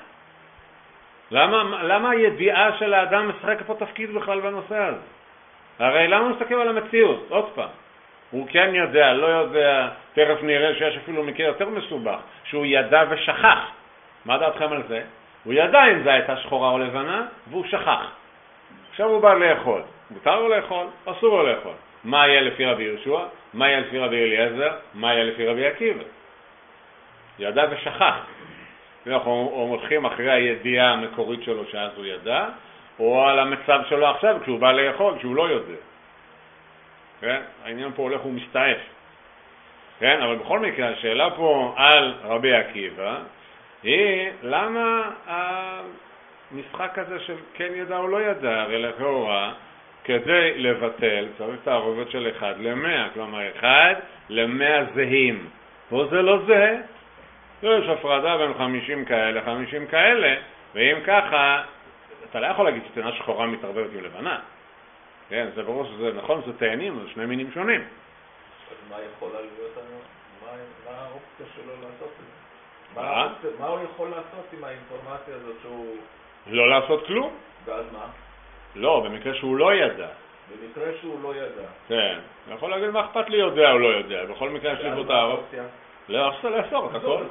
למה הידיעה של האדם משחק פה תפקיד בכלל בנושא הזה? הרי למה הוא מסתכל על המציאות? עוד פעם. הוא כן יודע, לא יודע, תכף נראה שיש אפילו מקרה יותר מסובך, שהוא ידע ושכח. מה דעתכם על זה? הוא ידע אם זה הייתה שחורה או לבנה, והוא שכח. עכשיו הוא בא לאכול. מותר לו לאכול, אסור לו לאכול. מה יהיה לפי רבי יהושע? מה יהיה לפי רבי אליעזר? מה יהיה לפי רבי עקיבא? ידע ושכח. אנחנו הולכים אחרי הידיעה המקורית שלו שאז הוא ידע, או על המצב שלו עכשיו כשהוא בא לאכול, כשהוא לא יודע. כן? העניין פה הולך ומסתעף. כן? אבל בכל מקרה, השאלה פה על רבי עקיבא היא למה המשחק הזה של כן ידע או לא ידע, הרי לכאורה כדי לבטל צריך תערובת של 1:100, כלומר 1:100 זהים. פה זה לא זהה. יש הפרדה בין 50 כאלה, 50 כאלה, ואם ככה, אתה לא יכול להגיד שתנה שחורה מתערבבת עם לבנה. כן, זה ברור שזה נכון, זה תאנים, זה שני מינים שונים. אז מה יכולה להיות, מה האופציה שלו לעשות את זה? מה הוא יכול לעשות עם האינפורמציה הזאת שהוא... לא לעשות כלום. ואז מה? לא, במקרה שהוא לא ידע. במקרה שהוא לא ידע. כן, אני יכול להגיד מה אכפת לי יודע או לא יודע, בכל מקרה יש לי פה האופציה. לאסור את הכל.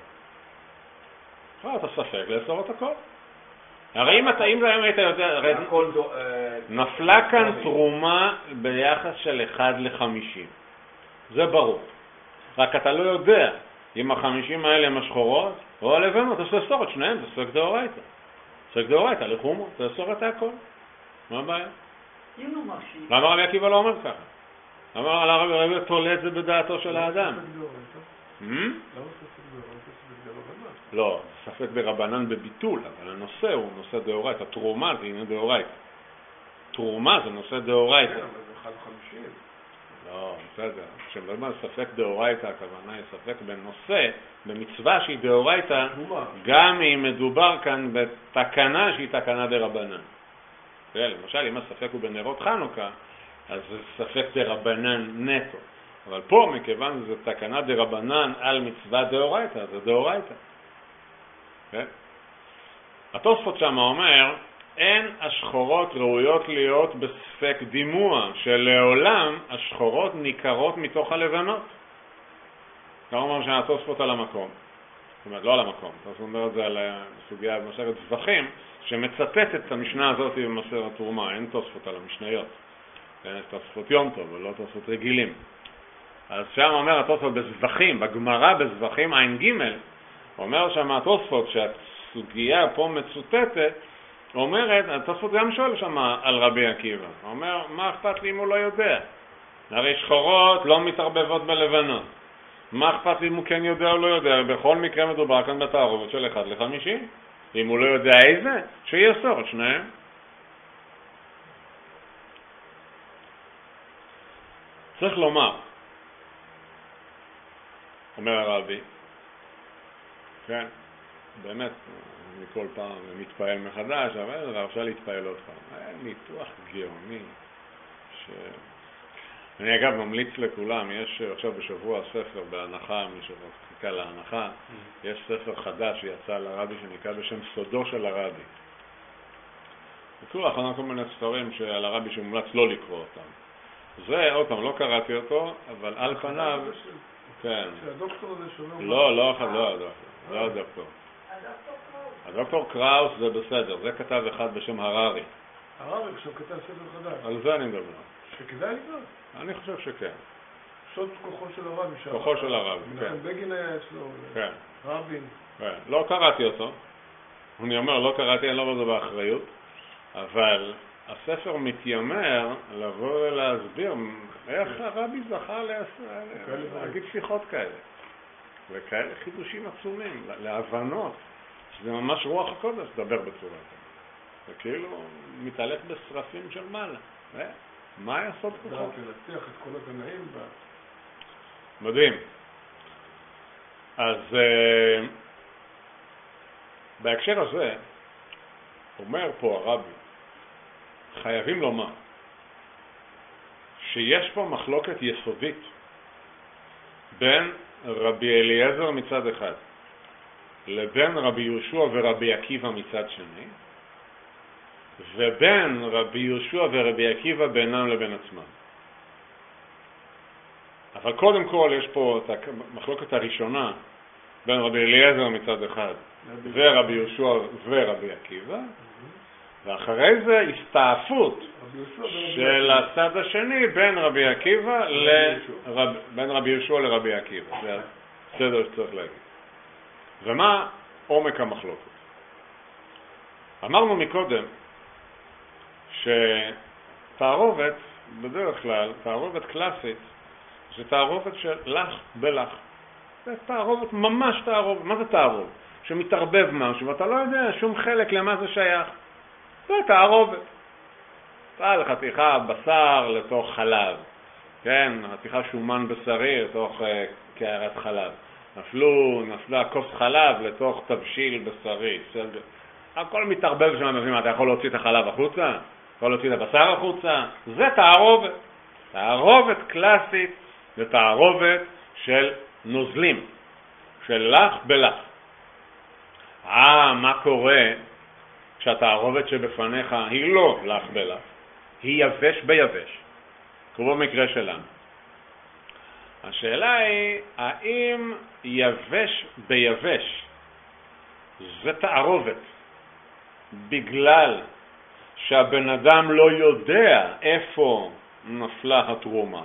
אתה ספק לאסור את הכל. הרי אם היית יודע, נפלה כאן תרומה ביחס של 1:50. זה ברור. רק אתה לא יודע אם 50 האלה הם השחורות או הלבנות, אז תאסור את שניהם, זה ספק דאורייתא. ספק דאורייתא לחומו, תאסור את הכל. מה הבעיה? למה רבי עקיבא לא אומר ככה? למה הרבי תולה את זה בדעתו של האדם? לא, ספק ברבנן בביטול, אבל הנושא הוא נושא דאורייתא. תרומה זה עניין דאורייתא. תרומה זה נושא דאורייתא. כן, אבל זה 1:50. לא, בסדר. כשמדברים על ספק דאורייתא, הכוונה היא ספק בנושא, במצווה שהיא דאורייתא, גם אם מדובר כאן בתקנה שהיא תקנה דרבנן. למשל, אם הספק הוא בנרות חנוכה, אז זה ספק דרבנן נטו. אבל פה, מכיוון זה תקנה דרבנן על מצווה דאורייתא, זה דאורייתא. התוספות שם אומר, אין השחורות ראויות להיות בספק דימוע, שלעולם השחורות ניכרות מתוך הלבנות. כך אומר שהתוספות על המקום. זאת אומרת, לא על המקום. התוספות אומר את זה על הסוגיה במסכת זבחים, שמצטט את המשנה הזאת במסכת תרומה. אין תוספות על המשניות. אין תוספות יום טוב, ולא תוספות רגילים. אז שם אומר התוספות בזבחים, בגמרא בזבחים עין ג', אומר שם התוספות שהסוגיה פה מצוטטת, אומרת, התוספות גם שואל שם על רבי עקיבא. אומר, מה אכפת לי אם הוא לא יודע? הרי שחורות לא מתערבבות בלבנות. מה אכפת לי אם הוא כן יודע או לא יודע? בכל מקרה מדובר כאן בתערובת של 1:50. אם הוא לא יודע איזה, שיאסור את שניהם. צריך לומר, אומר הרבי, כן, באמת, אני כל פעם מתפעל מחדש, אבל אפשר להתפעל עוד פעם. היה ניתוח גאוני, אני אגב ממליץ לכולם, יש עכשיו בשבוע ספר בהנחה, מי שחיכה להנחה, יש ספר חדש שיצא לרבי שנקרא בשם סודו של הרבי. וכאילו הכנה כל מיני ספרים שעל הרבי שמומלץ לא לקרוא אותם. זה, עוד פעם, לא קראתי אותו, אבל על פניו, כן. שהדוקטור הזה שומע... לא הדוקטור. הדוקטור קראוס זה בסדר, זה כתב אחד בשם הררי. הררי עכשיו כתב ספר חדש. על זה אני מדבר. שכדאי לקרוא? אני חושב שכן. סוד כוחו של הרבי. כוחו של הרבי, כן. מנחם בגין היה אצלו. כן. רבין. כן. לא קראתי אותו. אני אומר, לא קראתי, אני לא בזה באחריות. אבל הספר מתיימר לבוא ולהסביר איך הרבי זכה להגיד שיחות כאלה. וכאלה חידושים עצומים, להבנות. שזה ממש רוח הקודש לדבר בצורה כזאת. זה כאילו מתהלך בשרפים של מעלה. מה יעשות כוחו? דעת לנצח את כל התנאים. מדהים. אז בהקשר הזה, אומר פה הרבי, חייבים לומר שיש פה מחלוקת יסודית בין רבי אליעזר מצד אחד לבין רבי יהושע ורבי עקיבא מצד שני, ובין רבי יהושע ורבי עקיבא בינם לבין עצמם. אבל קודם כל יש פה את המחלוקת הראשונה בין רבי אליעזר מצד אחד ורבי יהושע ורבי עקיבא, ואחרי זה הסתעפות של הצד השני בין רבי עקיבא בין רבי יהושע לרבי עקיבא. זה הסדר שצריך להגיד. ומה עומק המחלוקת? אמרנו מקודם שתערובת, בדרך כלל, תערובת קלאסית, זה תערובת של לך בלך. זה תערובת, ממש תערובת. מה זה תערובת? שמתערבב משהו, ואתה לא יודע שום חלק למה זה שייך. זה תערובת. תעל חתיכה בשר לתוך חלב. כן, חתיכה שומן בשרי לתוך קערת חלב. נפלה כוס חלב לתוך תבשיל בשרי. הכל מתערבב שם, אתה יכול להוציא את החלב החוצה? יכול להוציא את הבשר החוצה? זה תערובת. תערובת קלאסית זה תערובת של נוזלים, של לך בלך. מה קורה כשהתערובת שבפניך היא לא לך בלך, היא יבש ביבש, כמו במקרה שלנו? השאלה היא, האם יבש ביבש זה תערובת בגלל שהבן אדם לא יודע איפה נפלה התרומה,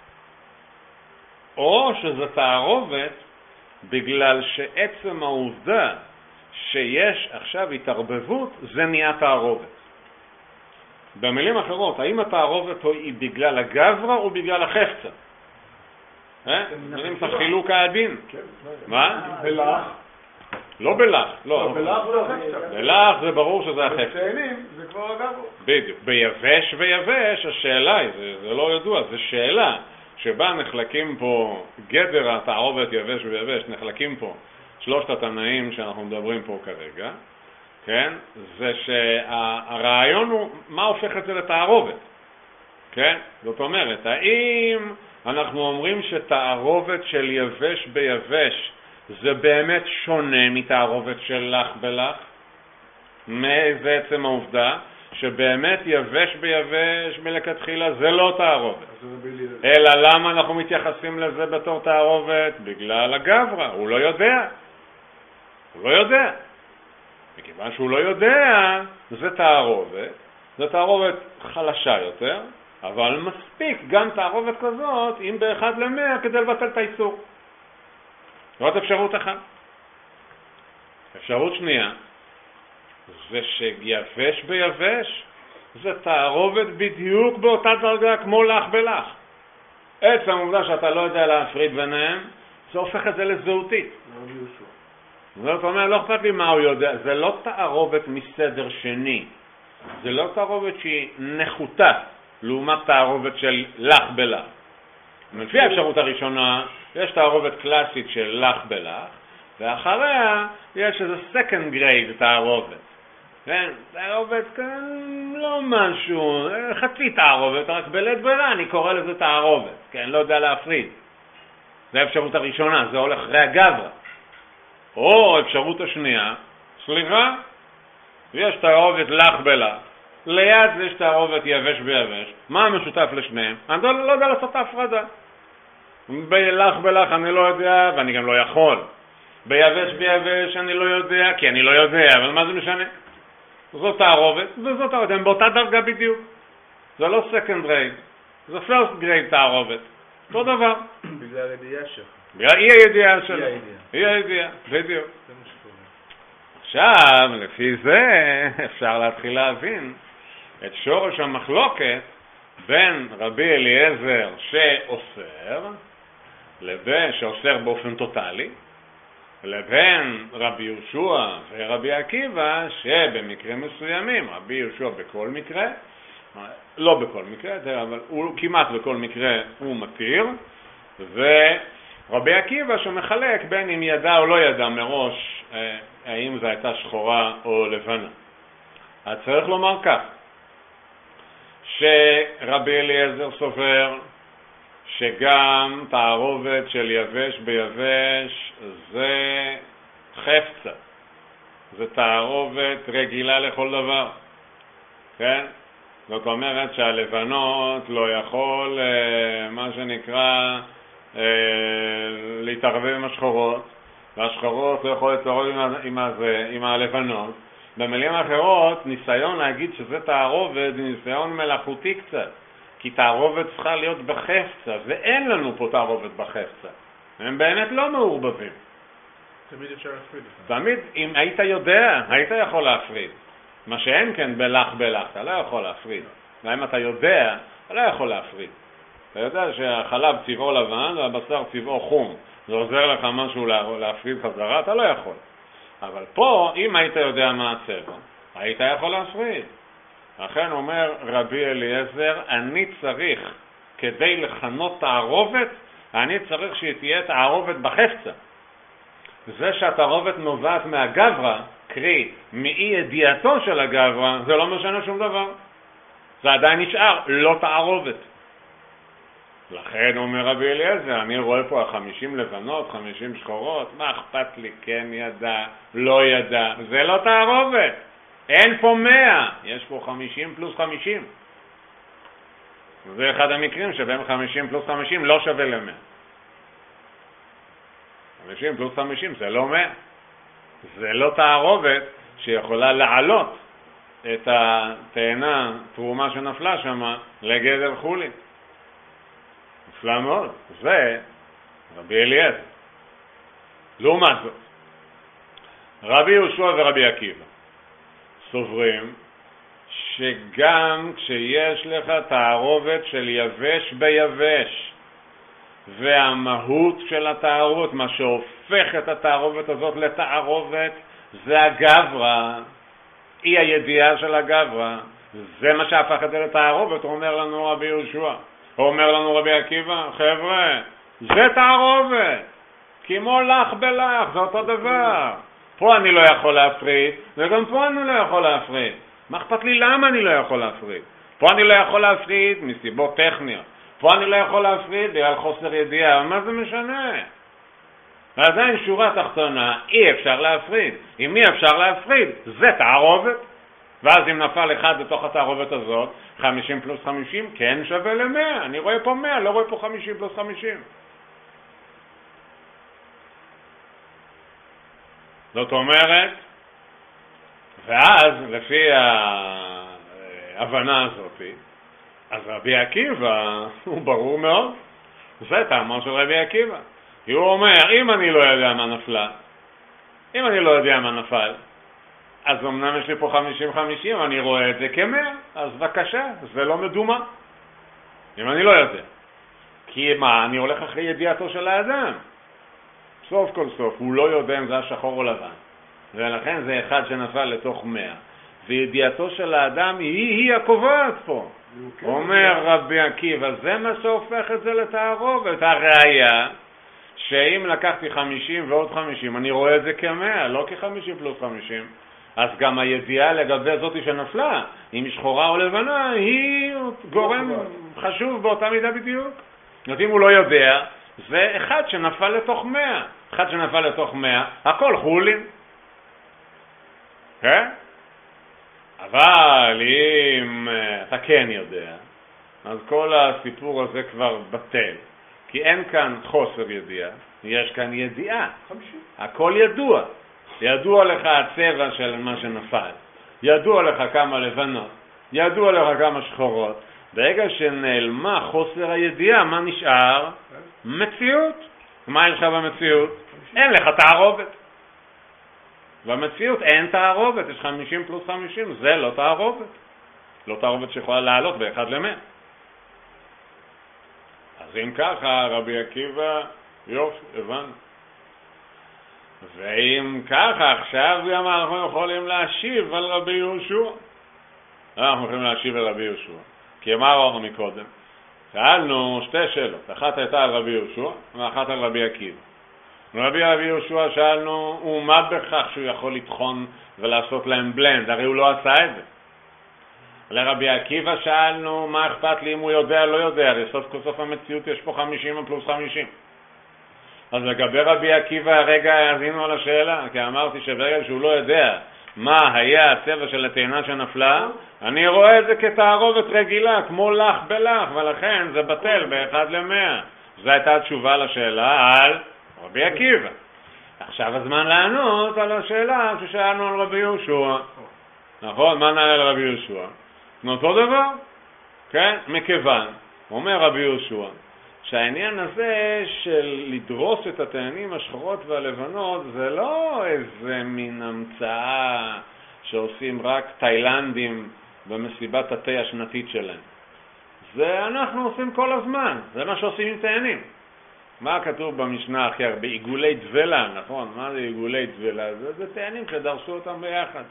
או שזה תערובת בגלל שעצם העובדה שיש עכשיו התערבבות זה נהיה תערובת? במילים אחרות, האם התערובת היא בגלל הגברה או בגלל החפצה? מבינים את החילוק העדין? מה? בלח. לא בלח, לא. בלח זה החפצה. בלח זה ברור שזה החפצה. בצעינים זה כבר הגברה. בדיוק. ביבש ויבש, השאלה היא, זה לא ידוע, זה שאלה שבה נחלקים פה גדר התערובת יבש ויבש, נחלקים פה שלושת התנאים שאנחנו מדברים פה כרגע, כן? זה שהרעיון הוא מה הופך את זה לתערובת, כן? זאת אומרת, האם אנחנו אומרים שתערובת של יבש ביבש זה באמת שונה מתערובת של לך בלך? מאיזה עצם העובדה שבאמת יבש ביבש מלכתחילה זה לא תערובת. אלא למה אנחנו מתייחסים לזה בתור תערובת? בגלל הגברה, הוא לא יודע. הוא לא יודע. מכיוון שהוא לא יודע, זה תערובת. זה תערובת חלשה יותר, אבל מספיק גם תערובת כזאת, אם באחד למאה, כדי לבטל את האיסור. זאת אפשרות אחת. אפשרות שנייה, זה שיבש ביבש, זה תערובת בדיוק באותה דרגה כמו לך בלך. עצם העובדה שאתה לא יודע להפריד ביניהם, זה הופך את זה לזהותית. זאת אומרת, לא אכפת לי מה הוא יודע, זה לא תערובת מסדר שני. זה לא תערובת שהיא נחותה לעומת תערובת של לך בלך. לפי האפשרות הראשונה, יש תערובת קלאסית של לך בלך, ואחריה יש איזה second grade תערובת. כן, תערובת כאן לא משהו, חצי תערובת, רק בלית ברירה אני קורא לזה תערובת, כן, לא יודע להפריד. זה האפשרות הראשונה, זה הולך אחרי הגברה. או האפשרות השנייה, סליחה, יש תערובת לך בלך, ליד זה יש תערובת יבש ביבש. מה המשותף לשניהם? אני לא יודע לעשות את ההפרדה. בלך בלך אני לא יודע ואני גם לא יכול. ביבש ביבש אני לא יודע כי אני לא יודע, אבל מה זה משנה? זאת תערובת וזאת תערובת, הם באותה דרגה בדיוק. זה לא second grade, זה first grade תערובת. אותו דבר. בגלל הידיעה שלך. אי הידיעה שלו. אי הידיעה, בדיוק. זה מה שקורה. עכשיו, לפי זה אפשר להתחיל להבין את שורש המחלוקת בין רבי אליעזר שאוסר, לבין שאוסר באופן טוטלי, לבין רבי יהושע ורבי עקיבא שבמקרים מסוימים, רבי יהושע בכל מקרה לא בכל מקרה, אבל הוא כמעט בכל מקרה הוא מתיר, ורבי עקיבא שמחלק בין אם ידע או לא ידע מראש האם זו הייתה שחורה או לבנה. אז צריך לומר כך, שרבי אליעזר סובר שגם תערובת של יבש ביבש זה חפצה, זה תערובת רגילה לכל דבר, כן? זאת אומרת שהלבנות לא יכול, מה שנקרא, להתערבב עם השחורות, והשחורות לא יכול להתערבב עם הלבנות. במילים אחרות, ניסיון להגיד שזה תערובת זה ניסיון מלאכותי קצת, כי תערובת צריכה להיות בחפצה, ואין לנו פה תערובת בחפצה. הם באמת לא מעורבבים. תמיד אפשר להפריד. תמיד, אם היית יודע, היית יכול להפריד. מה שאין כן בלח, אתה לא יכול להפריד. ואם אתה יודע, אתה לא יכול להפריד. אתה יודע שהחלב צבעו לבן והבשר צבעו חום. זה עוזר לך משהו להפריד חזרה, אתה לא יכול. אבל פה, אם היית יודע מה הצבע, היית יכול להפריד. לכן אומר רבי אליעזר, אני צריך, כדי לכנות תערובת, אני צריך שתהיה תערובת בחפצה. זה שהתערובת נובעת מהגברה, קרי, מאי ידיעתו של הגברה, זה לא משנה שום דבר. זה עדיין נשאר, לא תערובת. לכן אומר רבי אליעזר, אני רואה פה 50 לבנות, 50 שחורות, מה אכפת לי, כן ידע, לא ידע, זה לא תערובת. אין פה 100, יש פה 50 פלוס 50. זה אחד המקרים שבהם 50 פלוס 50 לא שווה ל-100. 50 פלוס 50 זה לא 100. זה לא תערובת שיכולה לעלות את התאנה, תרומה שנפלה שמה, לגדר חולי. נפלא מאוד. זה רבי אליעזר. לעומת זאת, רבי יהושע ורבי עקיבא סוברים שגם כשיש לך תערובת של יבש ביבש, והמהות של התערובת, מה שהופך את התערובת הזאת לתערובת, זה הגברה, אי הידיעה של הגברה, זה מה שהפך את זה לתערובת, אומר לנו רבי יהושע. אומר לנו רבי עקיבא, חבר'ה, זה תערובת, כמו לך בלח, זה אותו דבר. פה אני לא יכול להפריד, וגם פה אני לא יכול להפריד. מה אכפת לי למה אני לא יכול להפריד? פה אני לא יכול להפריד מסיבות טכניות. פה אני לא יכול להפריד בגלל חוסר ידיעה, מה זה משנה? ועדיין שורה תחתונה, אי אפשר להפריד. אם אי אפשר להפריד, זה תערובת. ואז אם נפל אחד בתוך התערובת הזאת, 50 פלוס 50, כן שווה ל-100. אני רואה פה 100, לא רואה פה 50 פלוס 50. זאת אומרת, ואז לפי ההבנה הזאת, אז רבי עקיבא הוא ברור מאוד. זה טעמו של רבי עקיבא. כי הוא אומר, אם אני לא יודע מה נפלה, אם אני לא יודע מה נפל, אז אמנם יש לי פה 50-50, אני רואה את זה כ-100, אז בבקשה, זה לא מדומה. אם אני לא יודע. כי מה, אני הולך אחרי ידיעתו של האדם. סוף כל סוף, הוא לא יודע אם זה השחור או לבן. ולכן זה אחד שנפל לתוך 100. וידיעתו של האדם היא הקובעת פה. אומר רבי עקיבא, זה מה שהופך את זה לתערובת. הראיה, שאם לקחתי 50 ועוד 50, אני רואה את זה כ-100, לא כ-50 פלוס 50. אז גם הידיעה לגבי זאתי שנפלה, אם היא שחורה או לבנה, היא גורם חשוב באותה מידה בדיוק. זאת אם הוא לא יודע, זה אחד שנפל לתוך 100. אחד שנפל לתוך 100, הכל חולים. כן? אבל אם אתה כן יודע, אז כל הסיפור הזה כבר בטל. כי אין כאן חוסר ידיעה, יש כאן ידיעה. 50. הכל ידוע. ידוע לך הצבע של מה שנפל. ידוע לך כמה לבנות. ידוע לך כמה שחורות. ברגע שנעלמה חוסר הידיעה, מה נשאר? מציאות. מה יש לך במציאות? אין לך תערובת. במציאות אין תערובת, יש 50 פלוס 50, זה לא תערובת. לא תערובת שיכולה לעלות באחד ל-100. אז אם ככה, רבי עקיבא, יופי, הבנו. ואם ככה, עכשיו גם אנחנו יכולים להשיב על רבי יהושע. אנחנו יכולים להשיב על רבי יהושע. כי מה אמרנו מקודם? שאלנו שתי שאלות, אחת הייתה על רבי יהושע ואחת על רבי עקיבא. רבי יהושע שאלנו, הוא מה בכך שהוא יכול לטחון ולעשות להם בלנד? הרי הוא לא עשה את זה. לרבי עקיבא שאלנו, מה אכפת לי אם הוא יודע או לא יודע? הרי סוף המציאות יש פה 50 פלוס 50. אז לגבי רבי עקיבא הרגע האזינו על השאלה, כי אמרתי שברגע שהוא לא יודע מה היה הצבע של התאנה שנפלה, אני רואה את זה כתערובת רגילה, כמו לח בלח, ולכן זה בטל ב1/100. זו הייתה התשובה לשאלה על רבי עקיבא. עכשיו הזמן לענות על השאלה ששאלנו על רבי יהושע. נכון? מה נעלה על רבי יהושע? אותו דבר? כן? מכיוון, אומר רבי יהושע, שהעניין הזה של לדרוס את התאנים השחורות והלבנות זה לא איזה מין המצאה שעושים רק תאילנדים במסיבת התה השנתית שלהם. זה אנחנו עושים כל הזמן, זה מה שעושים עם תאנים. מה כתוב במשנה הכי הרבה? עיגולי דבלה, נכון? מה זה עיגולי דבלה? זה תאנים שדרסו אותם ביחד.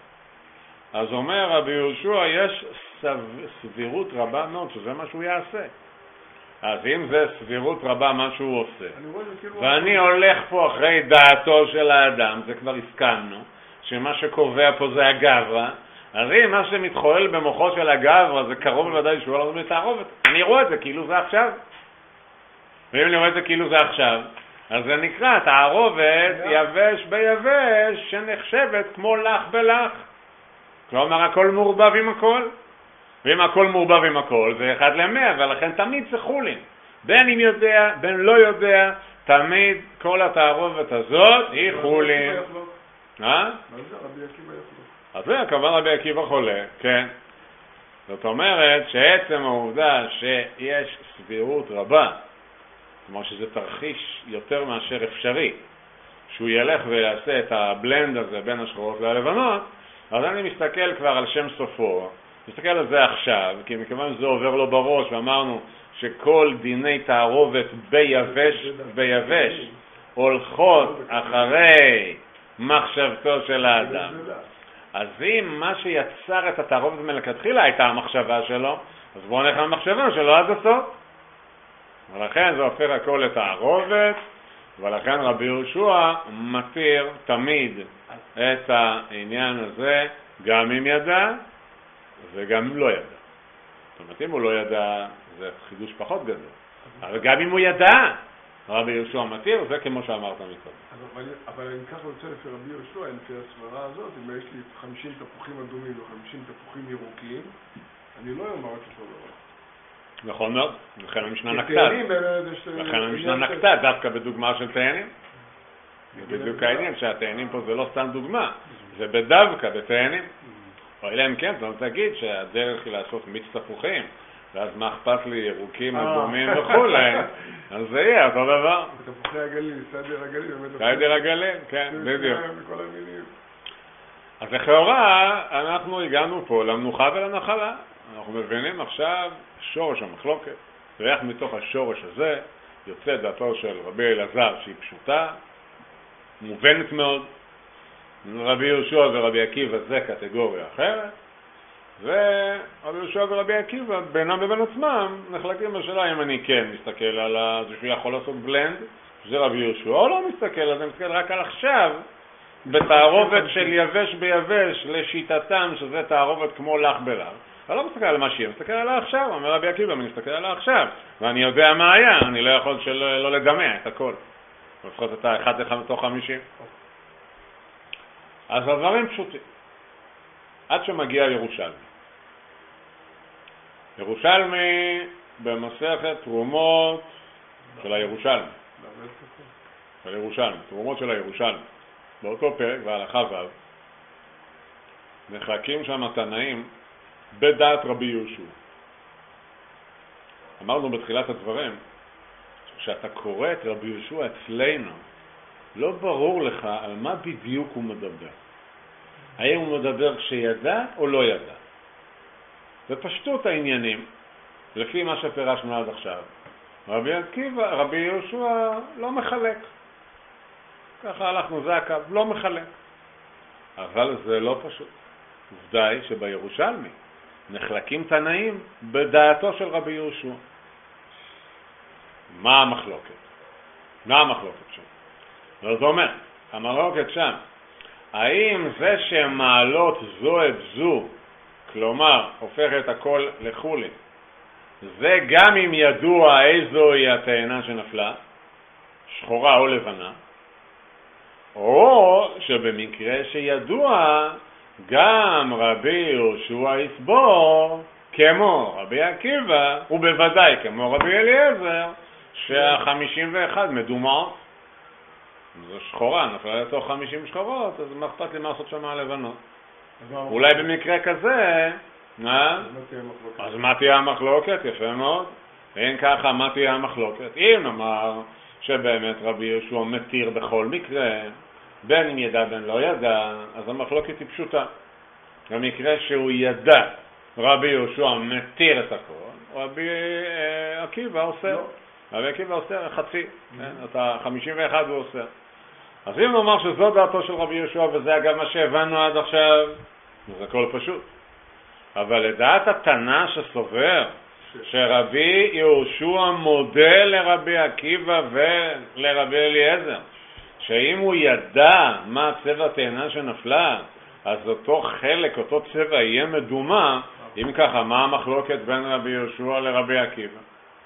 אז אומר רבי יהושע, יש סבירות רבה מאוד שזה מה שהוא יעשה. אז אם זה סבירות רבה מה שהוא עושה, ואני הולך פה אחרי דעתו של האדם, זה כבר הסכמנו, שמה שקובע פה זה הגברא, אז אם מה שמתחולל במוחו של הגברא זה קרוב לוודאי שהוא לא מתערובת, אני רואה את זה כאילו זה עכשיו. ואם אני רואה את זה כאילו זה עכשיו, אז זה נקרא תערובת יבש ביבש שנחשבת כמו לח בלח. כלומר הכל מעורבב עם הכל. ואם הכל מעורבב עם הכל זה 1/100, ולכן תמיד זה חולין. בין אם יודע, בין לא יודע, תמיד כל התערובת הזאת היא חולין. מה זה רבי עקיבא יחלוק? אז זה הכוונה רבי עקיבא חולה, כן. זאת אומרת שעצם העובדה שיש סבירות רבה, כלומר שזה תרחיש יותר מאשר אפשרי, שהוא ילך ויעשה את הבלנד הזה בין השחורות והלבנות, אז אני מסתכל כבר על שם סופו, מסתכל על זה עכשיו, כי מכיוון שזה עובר לו בראש, ואמרנו שכל דיני תערובת ביבש הולכות אחרי מחשבתו של האדם. אז אם מה שיצר את התערובת מלכתחילה הייתה המחשבה שלו, אז בואו נלך למחשבה שלו עד הסוף. ולכן זה הופך הכל לתערובת, ולכן רבי יהושע מתיר תמיד את העניין הזה, גם אם ידע וגם אם לא ידע. זאת אומרת, אם הוא לא ידע, זה חידוש פחות גדול. אבל גם אם הוא ידע, רבי יהושע מתיר, זה כמו שאמרת מקודם. אבל אני ככה רוצה לפי רבי יהושע, לפי הסברה הזאת, אם יש לי 50 תפוחים אדומים ו50 תפוחים ירוקים, אני לא אומר את אותו דבר. נכון מאוד, לכן המשנה נקטה. לכן המשנה נקטה דווקא בדוגמה של תאנים. זה בדיוק העניין שהתאנים פה זה לא סתם דוגמה, זה בדווקא בתאנים. או אלא אם כן, זאת תגיד שהדרך היא לעשות מיץ תפוחים, ואז מה אכפת לי ירוקים, אדומים וכולי, אז זה יהיה אותו דבר. תפוחי הגליל, סדר הגליל. סדר הגליל, כן, בדיוק. אז לכאורה אנחנו הגענו פה למנוחה ולנחלה. אנחנו מבינים עכשיו שורש המחלוקת, ואיך מתוך השורש הזה יוצא דעתו של רבי אלעזר שהיא פשוטה, מובנת מאוד. רבי יהושע ורבי עקיבא זה קטגוריה אחרת, ורבי יהושע ורבי עקיבא בינם לבין עצמם נחלקים בשאלה אם אני כן מסתכל על זה שהוא יכול לעשות בלנד, שזה רבי יהושע, או לא מסתכל, אז אני מסתכל רק על עכשיו, בתערובת של יבש ביבש לשיטתם, שזה תערובת כמו לח בלח. אני לא מסתכל על מה שיהיה, מסתכל על עכשיו, אומר רבי עקיבא, אני מסתכל על עכשיו, ואני יודע מה היה, אני לא יכול שלא לדמע את הכל. לפחות את האחד מתוך 50. אז הדברים פשוטים. עד שמגיע ירושלמי. ירושלמי במסכת תרומות של הירושלמי. של ירושלמי, תרומות של הירושלמי. באותו פרק, בהלכה ו', נחלקים שם התנאים בדעת רבי יהושע. אמרנו בתחילת הדברים, כשאתה קורא את רבי יהושע אצלנו, לא ברור לך על מה בדיוק הוא מדבר. האם הוא מדבר כשידע או לא ידע. בפשטות העניינים, לפי מה שפירשנו עד עכשיו, רבי יהושע לא מחלק. ככה הלכנו, זה הקו, לא מחלק. אבל זה לא פשוט. עובדה היא שבירושלמי, נחלקים תנאים בדעתו של רבי יהושע. מה המחלוקת? מה המחלוקת שם? זאת אומרת, המחלוקת שם, האם זה שמעלות זו את זו, כלומר, הופך את הכל לחולי, זה גם אם ידוע איזו היא התאנה שנפלה, שחורה או לבנה, או שבמקרה שידוע גם רבי יהושע יסבור כמו רבי עקיבא, ובוודאי כמו רבי אליעזר, שה51 מדומעות. זו שחורה, נפלה לתוך 50 שחורות, אז מה אכפת לי מה לעשות שם הלבנות? אולי במקרה כזה, אז מה תהיה המחלוקת? יפה מאוד. אין ככה, מה תהיה המחלוקת? אם נאמר שבאמת רבי יהושע מתיר בכל מקרה, בין אם ידע בין לא ידע, אז המחלוקת היא פשוטה. במקרה שהוא ידע, רבי יהושע מתיר את הכל, רבי עקיבא עושה. רבי עקיבא עושה חצי, את ה51 הוא עושה. אז אם נאמר שזו דעתו של רבי יהושע, וזה אגב מה שהבנו עד עכשיו, זה הכל פשוט. אבל לדעת התנא שסובר, שרבי יהושע מודה לרבי עקיבא ולרבי אליעזר, שאם הוא ידע מה צבע התאנה שנפלה, אז אותו חלק, אותו צבע יהיה מדומה. אם ככה, מה המחלוקת בין רבי יהושע לרבי עקיבא?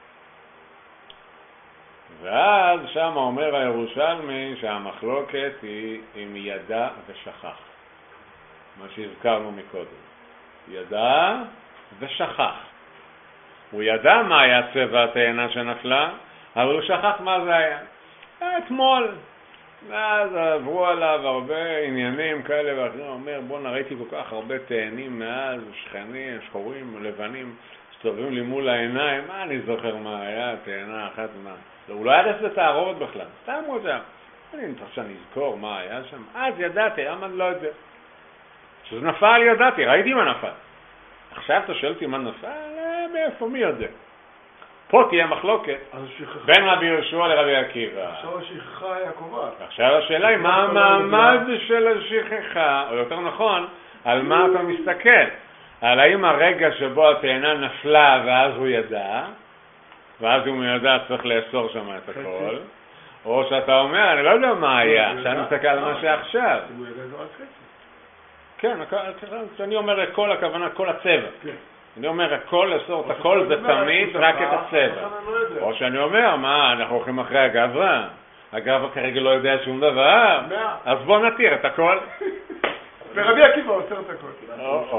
ואז שם אומר הירושלמי שהמחלוקת היא אם ידע ושכח, מה שהזכרנו מקודם. ידע ושכח. הוא ידע מה היה צבע התאנה שנפלה, אבל הוא שכח מה זה היה. אתמול. ואז עברו עליו הרבה עניינים כאלה ואחרים. הוא אומר, בוא נראיתי כל כך הרבה תאנים מאז, שכנים, שחורים, לבנים, סתובבים לי מול העיניים. מה אני זוכר מה היה, תאנה אחת מה? הוא לא ידע שזה תערובת בכלל, סתם הוא יודע. אני צריך שאני אזכור מה היה שם. אז ידעתי, למה אני לא יודע? כשזה נפל ידעתי, ראיתי מה נפל. עכשיו אתה שואל אותי מה נפל? מאיפה, מי יודע? פה תהיה מחלוקת בין רבי יהושע לרבי עקיבא. עכשיו השכחה היה קובעת. עכשיו השאלה היא מה המעמד של השכחה, או יותר נכון, על מה אתה מסתכל. על האם הרגע שבו התאנה נפלה ואז הוא ידע, ואז אם הוא ידע צריך לאסור שם את הכל, או שאתה אומר, אני לא יודע מה היה, שאני מסתכל על מה שעכשיו. הוא ידע זה רק חצי. כן, כשאני אומר הכל, הכוונה כל הצבע. אני אומר הכל, לאסור את הכל, זה תמיד רק את הצבע. או שאני אומר, מה, אנחנו הולכים אחרי הגברה? הגברה כרגע לא יודע שום דבר, אז בוא נתיר את הכל. ורבי עקיבא עוצר את הכל.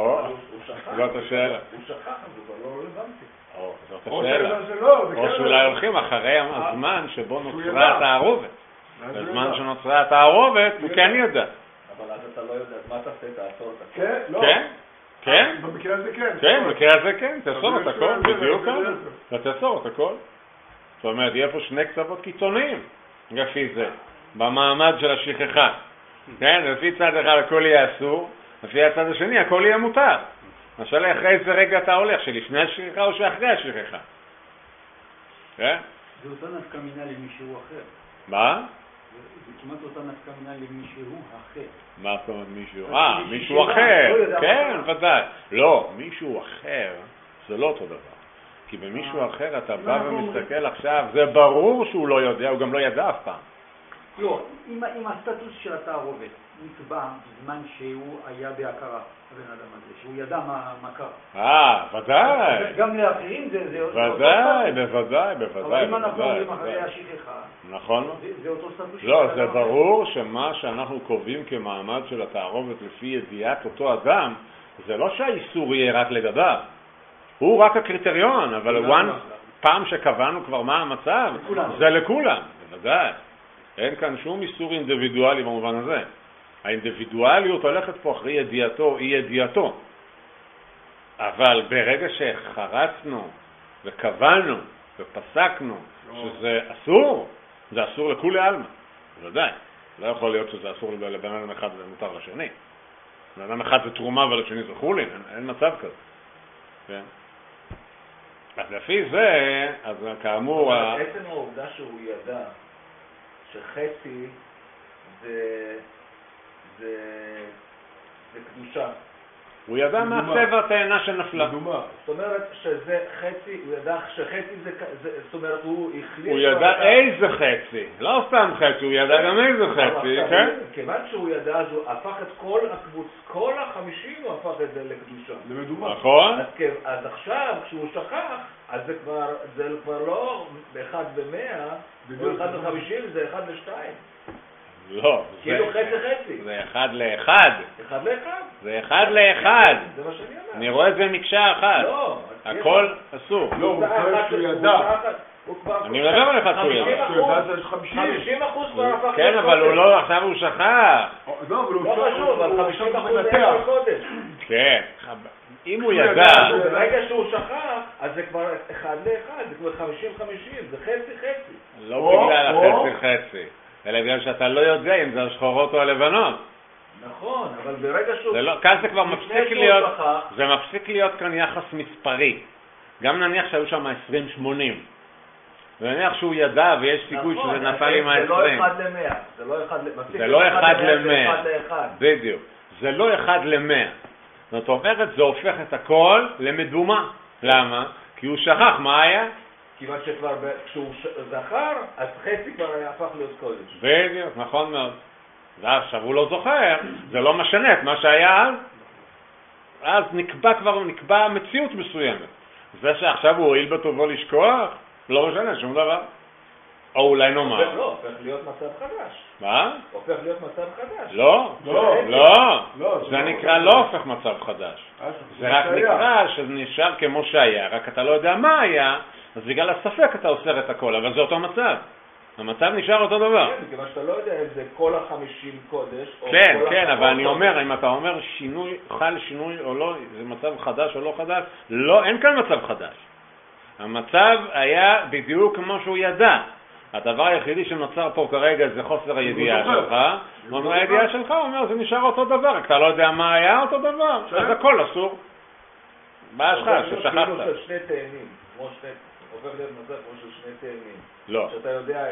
זאת השאלה. הוא שכח, זה לא רלוונטי. זאת השאלה. או שאולי הולכים אחרי הזמן שבו נוצרה התערובת. בזמן שנוצרה התערובת, הוא כן ידע. אבל אז אתה לא יודע, אז מה תעשה? תעצור את הכל? כן, לא. כן? במקרה הזה כן. כן, במקרה הזה כן, תאסור את הכל, בדיוק כמה. אתה תאסור את הכל. זאת אומרת, יהיה פה שני קצוות קיצוניים, לפי זה, במעמד של השכחה. כן, לפי צד אחד הכל יהיה אסור, לפי הצד השני הכל יהיה מותר. השאלה אחרי איזה רגע אתה הולך, שלפני השכחה או שאחרי השכחה. כן? זה אותה נפקא מינה למישהו אחר. מה? זה כמעט אותה נפקא מינה למישהו אחר. מה זאת אומרת מישהו? מישהו אחר, כן, ודאי. לא, מישהו אחר זה לא אותו דבר. כי במישהו אחר אתה בא ומסתכל עכשיו, זה ברור שהוא לא יודע, הוא גם לא ידע אף פעם. לא, אם הסטטוס של התערובת נקבע בזמן שהוא היה בהכרה, הבן אדם הזה, שהוא ידע מה קרה. ודאי. גם לאחרים זה ודאי, בוודאי. אבל אם אנחנו אומרים אחרי השכחה, נכון? זה אותו סטטוס של לא, זה ברור שמה שאנחנו קובעים כמעמד של התערובת לפי ידיעת אותו אדם, זה לא שהאיסור יהיה רק לגביו. הוא רק הקריטריון, אבל פעם שקבענו כבר מה המצב, זה לכולם, בוודאי. אין כאן שום איסור אינדיבידואלי במובן הזה. האינדיבידואליות הולכת פה אחרי ידיעתו, אי ידיעתו. אבל ברגע שחרצנו וקבענו ופסקנו שזה אסור, זה אסור לכולי עלמא. בוודאי. לא יכול להיות שזה אסור לבן אדם אחד ומותר לשני. בן אדם אחד זה תרומה ולשני זה חולין, אין מצב כזה. כן? אז לפי זה, אז כאמור... עצם העובדה שהוא ידע שחצי זה קדושה, הוא ידע מה צבע התאנה שנפלה. לדוגמה. זאת אומרת שזה חצי, הוא ידע שחצי זה, זאת אומרת הוא החליט... הוא ידע איזה חצי, לא סתם חצי, הוא ידע גם איזה חצי, כן? כיוון שהוא ידע, אז הוא הפך את כל ה-50 הוא הפך את זה לקדושה. זה מדומה. נכון? אז עכשיו, כשהוא שכח, אז זה כבר לא 1 ב-100, או 1 ב-50, זה 1 ל-2. לא. כאילו חצי. זה 1 ל-1. 1 ל-1. זה 1 ל-1. זה מה שאני אומר. אני רואה את זה מקשה אחת. לא. הכל אסור. לא, הוא חושב שהוא ידע. אני מדבר על אחד שהוא ידע. 50% כבר הפך... כן, אבל הוא לא, עכשיו הוא שכח. לא, אבל הוא לא חשוב, אבל 50% זה היה קודש. כן. אם הוא ידע... ברגע שהוא שכח, אז זה כבר 1 ל-1, זה כבר 50-50, זה חצי. לא בגלל החצי. אלא בגלל שאתה לא יודע אם זה השחורות או הלבנות. נכון, אבל ברגע שהוא... כאן זה כבר מפסיק להיות, זה מפסיק להיות כאן יחס מספרי. גם נניח שהיו שם 20-80. ונניח שהוא ידע ויש סיכוי שזה נפל עם ה-20. זה לא 1 ל-100. זה לא 1 ל-100. בדיוק. זה לא 1 ל-100. זאת אומרת, זה הופך את הכל למדומה. למה? כי הוא שכח מה היה. כיוון שכבר כשהוא זכר, אז חצי כבר היה הפך להיות קודש. בדיוק, נכון מאוד. ועכשיו הוא לא זוכר, זה לא משנה את מה שהיה אז נקבע מציאות מסוימת. זה שעכשיו הוא הועיל בטובו לשכוח, לא משנה שום דבר. או אולי נאמר. לא, הופך להיות מצב חדש. מה? הופך להיות מצב חדש. לא. זה נקרא לא הופך מצב חדש. זה רק נקרא שזה נשאר כמו שהיה, רק אתה לא יודע מה היה, אז בגלל הספק אתה אוסר את הכל, אבל זה אותו מצב. המצב נשאר אותו דבר. כן, מכיוון שאתה לא יודע אם זה כל ה-50 קודש, או כן, אבל אני אומר, אם אתה אומר חל שינוי או לא, זה מצב חדש או לא חדש, לא, אין כאן מצב חדש. המצב היה בדיוק כמו שהוא ידע. הדבר היחידי שנוצר פה כרגע זה חוסר הידיעה שלך. חוסר הידיעה שלך אומר, זה נשאר אותו דבר, אתה לא יודע מה היה אותו דבר, אז הכל אסור. מה שלך, ששכחת? שני תאנים, הופך להיות מצב כמו של שני תאנים. לא. שאתה יודע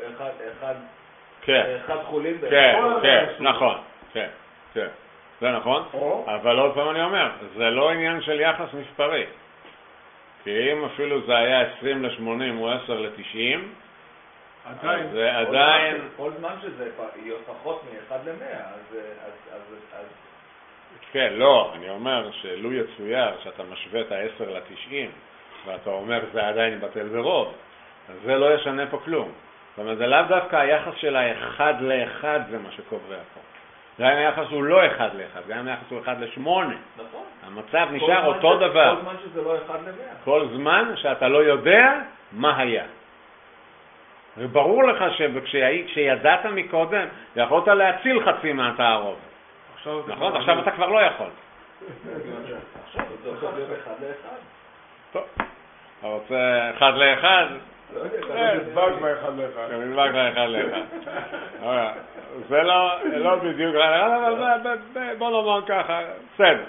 אחד חולים כן, נכון. כן. זה נכון. אבל עוד פעם אני אומר, זה לא עניין של יחס מספרי. כי אם אפילו זה היה 20 ל-80 או 10 ל-90, זה עדיין... כל זמן שזה יהיה פחות מ-1 ל-100, אז... כן, לא, אני אומר שלו יצויר שאתה משווה את ה-10 ל-90, ואתה אומר זה עדיין בטל ברוב, אז זה לא ישנה פה כלום. זאת אומרת, זה לאו דווקא היחס של ה-1 ל-1 זה מה שקובע פה. גם היחס הוא לא 1 ל-1, גם היחס הוא 1 ל-8. נכון. המצב נשאר אותו דבר. כל זמן שזה לא 1 ל-100. כל זמן שאתה לא יודע מה היה. וברור לך שכשידעת מקודם, יכולת להציל חצי מהתערובת. נכון? עכשיו אתה כבר לא יכול. עכשיו זה הופך להיות 1 ל-1. טוב. אתה רוצה 1 ל-1? לא יודע, אתה נדבק מה-1 ל-1. נדבק מה-1 ל-1. זה לא בדיוק, אבל בוא נאמר ככה, בסדר.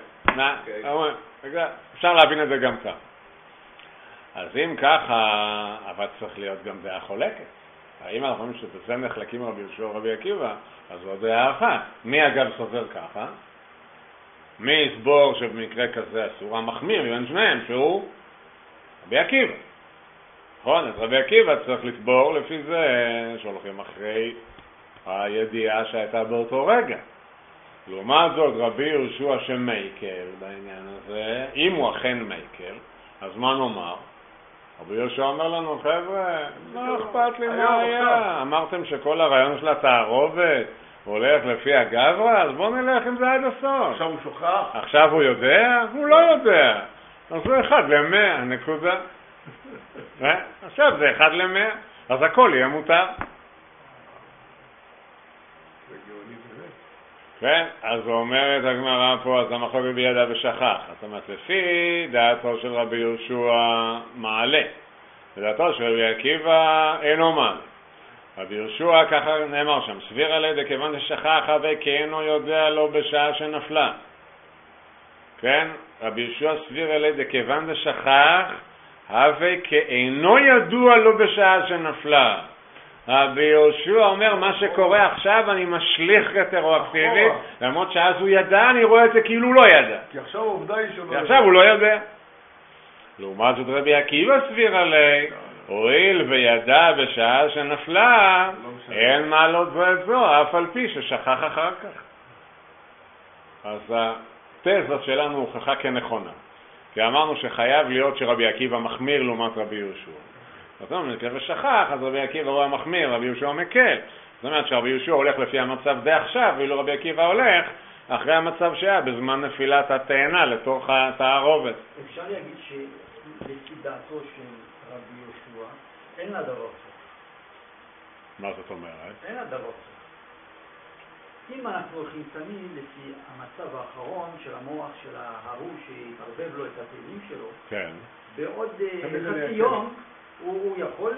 אפשר להבין את זה גם כך. אז אם ככה, אבל צריך להיות גם דעה חולקת. האם אנחנו אומרים שבזה נחלקים רבי יהושע ורבי עקיבא, אז זו דעה אחת. מי אגב סובר ככה? מי יסבור שבמקרה כזה אסור? המחמיר בין שניהם, שהוא רבי עקיבא. נכון, אז רבי עקיבא צריך לסבור לפי זה שהולכים אחרי הידיעה שהייתה באותו רגע. לעומת זאת, רבי יהושע שמייקל בעניין הזה, אם הוא אכן מייקל, אז מה נאמר? רבי יהושע אומר לנו, חבר'ה, מה אכפת לי מה היה? אמרתם שכל הרעיון של התערובת הולך לפי הגברה, אז בואו נלך עם זה עד הסוף. עכשיו הוא שוכח. עכשיו הוא יודע? הוא לא יודע. אז זה 1 ל-100, נקודה. עכשיו זה 1 ל-100, אז הכל יהיה מותר. כן, אז אומרת הגמרא פה, אז המחלוקת בידע ושכח. זאת אומרת, לפי דעתו של רבי יהושע מעלה, ודעתו של רבי עקיבא אינו מעלה. רבי יהושע, ככה נאמר שם, סביר עלי דכיוון דשכח הווי כאינו יודע לו בשעה שנפלה. כן, רבי יהושע סביר עלי דכיוון דשכח הווי כאינו ידוע לו בשעה שנפלה. רבי יהושע אומר, מה שקורה עכשיו אני משליך רטרואקטיבית, למרות שאז הוא ידע, אני רואה את זה כאילו הוא לא ידע. כי עכשיו העובדה היא שלא... כי עכשיו הוא לא יודע. לעומת זאת רבי עקיבא סביר עלי, הואיל וידע בשעה שנפלה, אין מעלות זו את זו, אף על פי ששכח אחר כך. אז התזה שלנו הוכחה כנכונה. כי אמרנו שחייב להיות שרבי עקיבא מחמיר לעומת רבי יהושע. זאת אומרת, כששכח, אז רבי עקיבא הוא המחמיר, רבי יהושע מקל. זאת אומרת שרבי יהושע הולך לפי המצב די עכשיו, ואילו רבי עקיבא הולך אחרי המצב שהיה בזמן נפילת התאנה לתוך התערובת. אפשר להגיד שלפי דעתו של רבי יהושע אין לה דבר כזה. מה זאת אומרת? אין לה דבר כזה. אם אנחנו הולכים תמיד לפי המצב האחרון של המוח של ההוא שהתערבב לו את התאנים שלו, כן. בעוד חצי יום הוא יכול...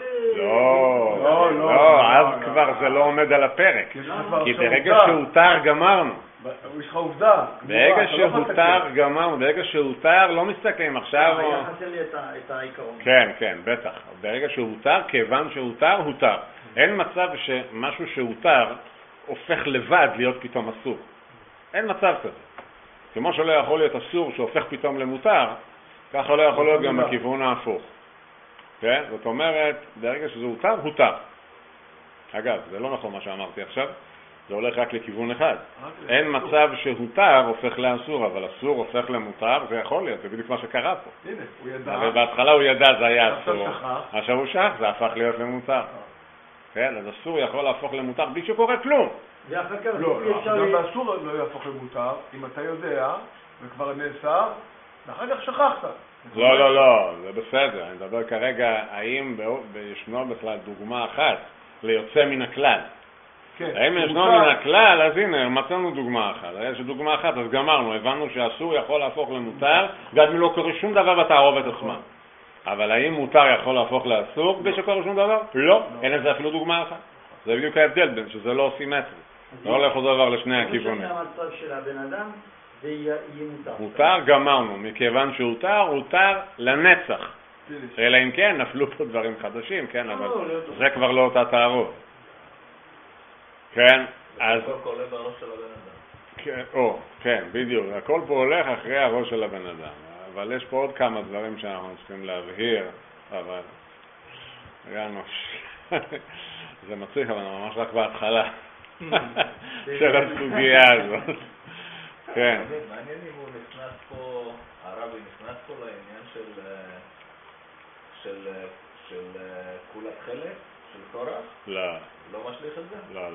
לא, אז כבר זה לא עומד על הפרק. כי ברגע שהותר גמרנו. יש לך עובדה. ברגע שהותר גמרנו, ברגע שהותר לא מסתכלים עכשיו... היה חסר לי את העיקרון. כן, בטח. ברגע שהותר, כיוון שהותר, הותר. אין מצב שמשהו שהותר הופך לבד להיות פתאום אסור. אין מצב כזה. כמו שלא יכול להיות אסור שהופך פתאום למותר, ככה לא יכול להיות גם בכיוון ההפוך. כן? זאת אומרת, ברגע שזה הותר, הותר. אגב, זה לא נכון מה שאמרתי עכשיו, זה הולך רק לכיוון אחד. אין מצב שהותר הופך לאסור, אבל אסור הופך למותר, זה יכול להיות, זה בדיוק מה שקרה פה. הנה, הוא ידע. אבל בהתחלה הוא ידע, זה היה אסור. עכשיו הוא שכח, זה הפך להיות למותר. כן, אז אסור יכול להפוך למותר בלי שקורה כלום. ואחר כך לא, גם באסור לא יהפוך למותר, אם אתה יודע, וכבר נאסר, ואחר כך שכחת. לא, זה בסדר. אני מדבר כרגע, האם ישנו בכלל דוגמה אחת ליוצא מן הכלל? האם ישנו מן הכלל, אז הנה, מצאנו דוגמה אחת. יש דוגמה אחת, אז גמרנו, הבנו שאסור יכול להפוך למותר, גם אם לא קורה שום דבר בתערובת עצמה. אבל האם מותר יכול להפוך לאסור בלי שקורה שום דבר? לא, אין לזה אפילו דוגמה אחת. זה בדיוק ההבדל בין שזה לא סימטרי. לא הולך עוד דבר לשני הכיוונים. זה המצב של הבן אדם, זה יהיה מותר. מותר גמרנו, מכיוון שהותר, הותר לנצח. אלא אם כן, נפלו פה דברים חדשים, כן, אבל זה כבר לא אותה תערובת. כן, אז... הכל עולה בראש של הבן אדם. כן, בדיוק. הכל פה הולך אחרי הראש של הבן אדם. אבל יש פה עוד כמה דברים שאנחנו צריכים להבהיר, אבל... זה מצליח, אבל ממש רק בהתחלה של הסוגיה הזאת. כן. מעניין אם הוא נכנס פה, הרבי נכנס פה לעניין של כולת חלק, של תורה? לא. לא משליך את זה? לא.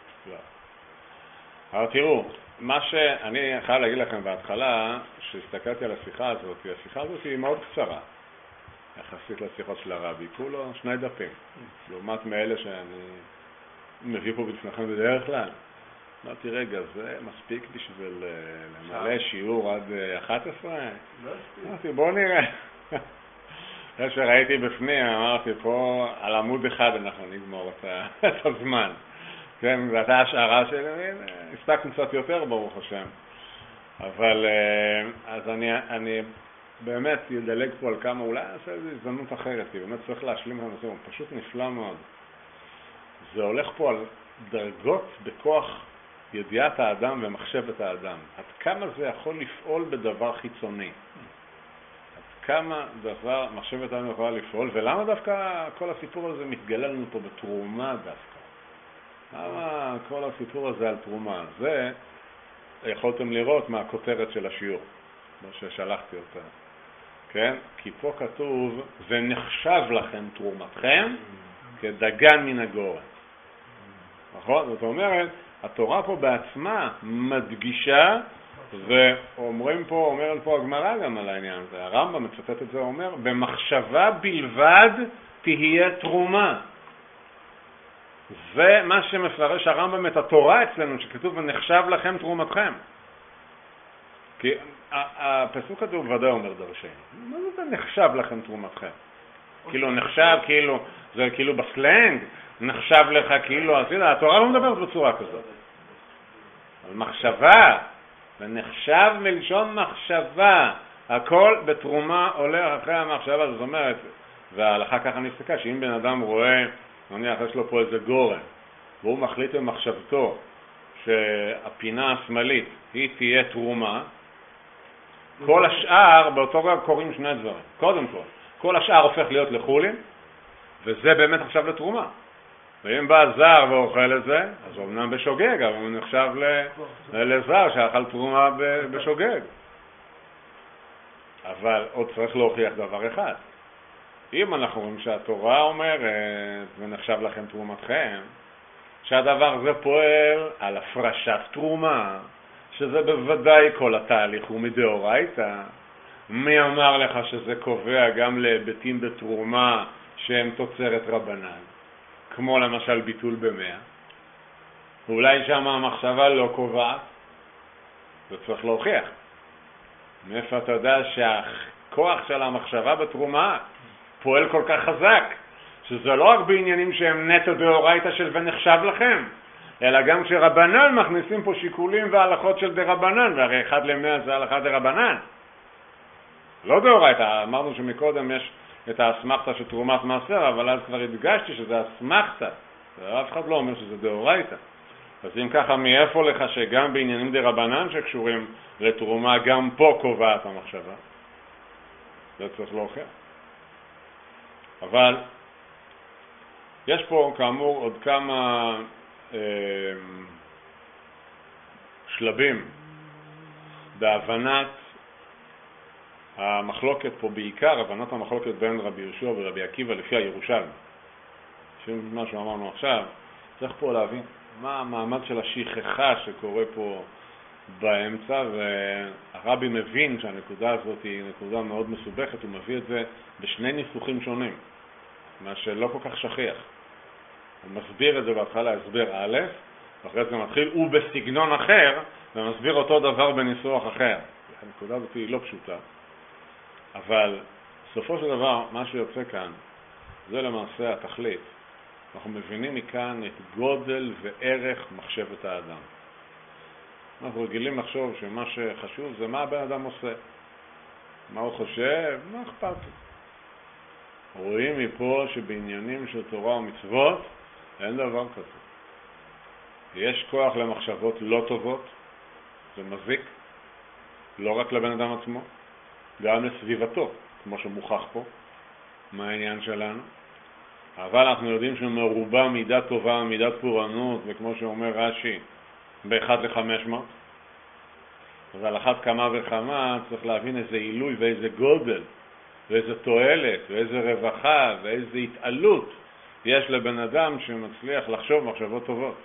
אבל תראו, מה שאני חייב להגיד לכם בהתחלה, שהסתכלתי על השיחה הזאת, השיחה הזאת היא מאוד קצרה, יחסית לשיחות של הרבי, כולו 2 דפים, לעומת מאלה שאני מביא פה בפניכם בדרך כלל. אמרתי, רגע, זה מספיק בשביל למלא שיעור עד 11? אמרתי, בואו נראה. אחרי שראיתי בפנים, אמרתי, פה על עמוד אחד אנחנו נגמור את הזמן. כן, זו הייתה השערה שלי, הסתכלנו קצת יותר, ברוך השם. אבל, אז אני באמת ידלג פה על כמה, אולי אעשה איזו הזדמנות אחרת, כי באמת צריך להשלים את הנושא, הוא פשוט נפלא מאוד. זה הולך פה על דרגות בכוח ידיעת האדם ומחשבת האדם. עד כמה זה יכול לפעול בדבר חיצוני. עד כמה דבר מחשבת האדם יכולה לפעול, ולמה דווקא כל הסיפור הזה מתגלה לנו פה בתרומה דווקא? למה כל הסיפור הזה על תרומה? זה יכולתם לראות מהכותרת של השיעור, כמו ששלחתי אותה. כן? כי פה כתוב, ונחשב לכם תרומתכם כדגן מן הגורן. נכון? זאת אומרת, התורה פה בעצמה מדגישה, ואומרת פה הגמרא גם על העניין הזה. הרמב"ם מצטט את זה, אומר, במחשבה בלבד תהיה תרומה. זה מה שמפרש הרמב"ם את התורה אצלנו, שכתוב ונחשב לכם תרומתכם. כי הפסוק הזה הוא ודאי אומר דרשני. מה זה נחשב לכם תרומתכם? כאילו נחשב, כאילו, זה כאילו בסלנג, נחשב לך כאילו, אז הנה, התורה לא מדברת בצורה כזאת. על מחשבה, ונחשב מלשון מחשבה, הכל בתרומה הולך אחרי המחשבה, זאת אומרת, וההלכה ככה נסתכל, שאם בן אדם רואה נניח יש לו פה איזה גורם, והוא מחליט במחשבתו שהפינה השמאלית היא תהיה תרומה, כל השאר, באותו רגע קוראים שני דברים. קודם כל השאר הופך להיות לחולים, וזה באמת עכשיו לתרומה. ואם בא זר ואוכל את זה, אז הוא אמנם בשוגג, אבל הוא נחשב לזר שאכל תרומה בשוגג. אבל עוד צריך להוכיח דבר אחד. אם אנחנו רואים שהתורה אומרת, ונחשב לכם תרומתכם, שהדבר הזה פועל על הפרשת תרומה, שזה בוודאי כל התהליך הוא מדאורייתא. מי אמר לך שזה קובע גם להיבטים בתרומה שהם תוצרת רבנן? כמו למשל ביטול במאה. אולי שם המחשבה לא קובעת, זה צריך להוכיח. מאיפה אתה יודע שהכוח של המחשבה בתרומה פועל כל כך חזק, שזה לא רק בעניינים שהם נטו דאורייתא של ונחשב לכם, אלא גם כשרבנן מכניסים פה שיקולים והלכות של דרבנן, והרי 1 ל-100 זה הלכה דרבנן. לא דאורייתא, אמרנו שמקודם יש את האסמכתא של תרומת מעשר, אבל אז כבר הדגשתי שזה אסמכתא, ואף אחד לא אומר שזה דאורייתא. אז אם ככה, מאיפה לך שגם בעניינים דרבנן שקשורים לתרומה, גם פה קובעת המחשבה? זה צריך להוכיח. אבל יש פה כאמור עוד כמה שלבים בהבנת המחלוקת פה, בעיקר הבנת המחלוקת בין רבי יהושע ורבי עקיבא לפי הירושלמי. מה שאמרנו עכשיו, צריך פה להבין מה המעמד של השכחה שקורה פה באמצע, והרבי מבין שהנקודה הזאת היא נקודה מאוד מסובכת, הוא מביא את זה בשני ניסוחים שונים, מה שלא כל כך שכיח. הוא מסביר את זה בהתחלה הסבר א', ואחרי זה מתחיל הוא בסגנון אחר, ומסביר אותו דבר בניסוח אחר. הנקודה הזאת היא לא פשוטה, אבל בסופו של דבר מה שיוצא כאן זה למעשה התכלית. אנחנו מבינים מכאן את גודל וערך מחשבת האדם. אנחנו רגילים לחשוב שמה שחשוב זה מה הבן אדם עושה, מה הוא חושב, מה אכפת לו. רואים מפה שבעניינים של תורה ומצוות אין דבר כזה. יש כוח למחשבות לא טובות, זה מזיק, לא רק לבן אדם עצמו, גם לסביבתו, כמו שמוכח פה, מה העניין שלנו. אבל אנחנו יודעים שמרובה מידה טובה, מידת פורענות, וכמו שאומר רש"י, ב1 ל-500. אז על אחת כמה וכמה צריך להבין איזה עילוי ואיזה גודל, ואיזה תועלת, ואיזה רווחה, ואיזה התעלות יש לבן אדם שמצליח לחשוב מחשבות טובות.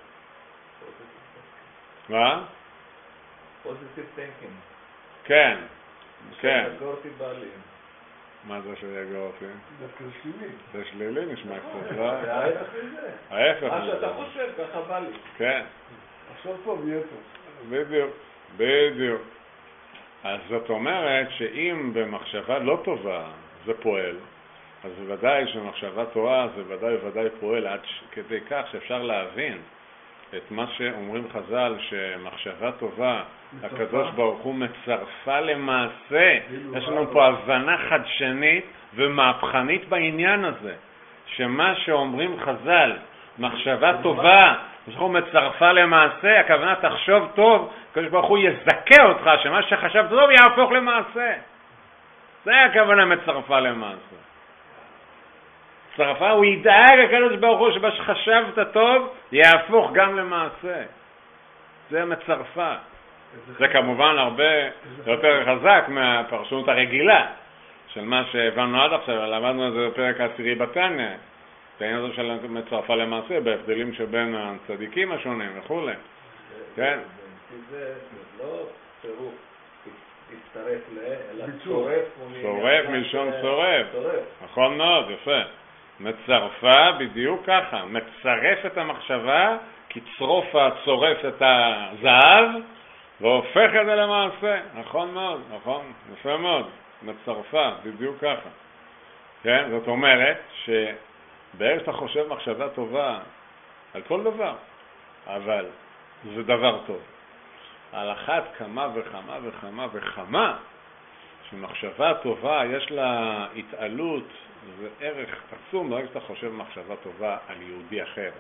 מה? Positive thinking. כן, כן. שיגור אותי בעלים. מה זה שיגור אותי? דווקא שלילי. זה שלילי נשמע קצת, לא? זה ההפך מזה. ההפך מה מזה. שאתה חושב, ככה בא לי. כן. עכשיו טוב, יהיה טוב. בדיוק. אז זאת אומרת שאם במחשבה לא טובה זה פועל, אז בוודאי שמחשבה טובה זה ודאי פועל עד כדי כך שאפשר להבין את מה שאומרים חז"ל, שמחשבה טובה הקדוש ברוך הוא מצרפה למעשה. יש לנו פה הבנה חדשנית ומהפכנית בעניין הזה, שמה שאומרים חז"ל, מחשבה טובה, הוא מצרפה למעשה, הכוונה תחשוב טוב, הקדוש ברוך הוא יזכה אותך, שמה שחשבת טוב יהפוך למעשה. זה הכוונה מצרפה למעשה. צרפה, הוא ידאג הקדוש ברוך הוא שמה שחשבת טוב יהפוך גם למעשה. זה מצרפה. זה כמובן הרבה יותר חזק מהפרשנות הרגילה של מה שהבנו עד עכשיו, למדנו את זה בפרק העשירי בתניא, את העניין הזה של מצרפה למעשה, בהבדלים שבין הצדיקים השונים וכו'. כן? זה לא צירוף, תצטרף אלא צורף מלשון צורף. נכון מאוד, יפה. מצרפה בדיוק ככה, מצרף את המחשבה, כצרופה צורף את הזהב, והופך את זה למעשה. נכון מאוד, נכון, יפה מאוד, מצרפה, בדיוק ככה. כן, זאת אומרת שבערך אתה חושב מחשבה טובה על כל דבר, אבל זה דבר טוב. על אחת כמה וכמה וכמה וכמה, שמחשבה טובה יש לה התעלות, זה ערך עצום, רק שאתה חושב מחשבה טובה על יהודי אחר.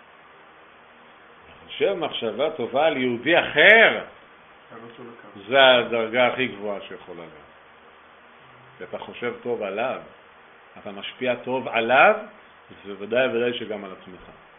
חושב מחשבה טובה על יהודי אחר, זה הדרגה הכי גבוהה שיכולה להיות. אתה חושב טוב עליו, אתה משפיע טוב עליו, זה ודאי שגם על עצמך.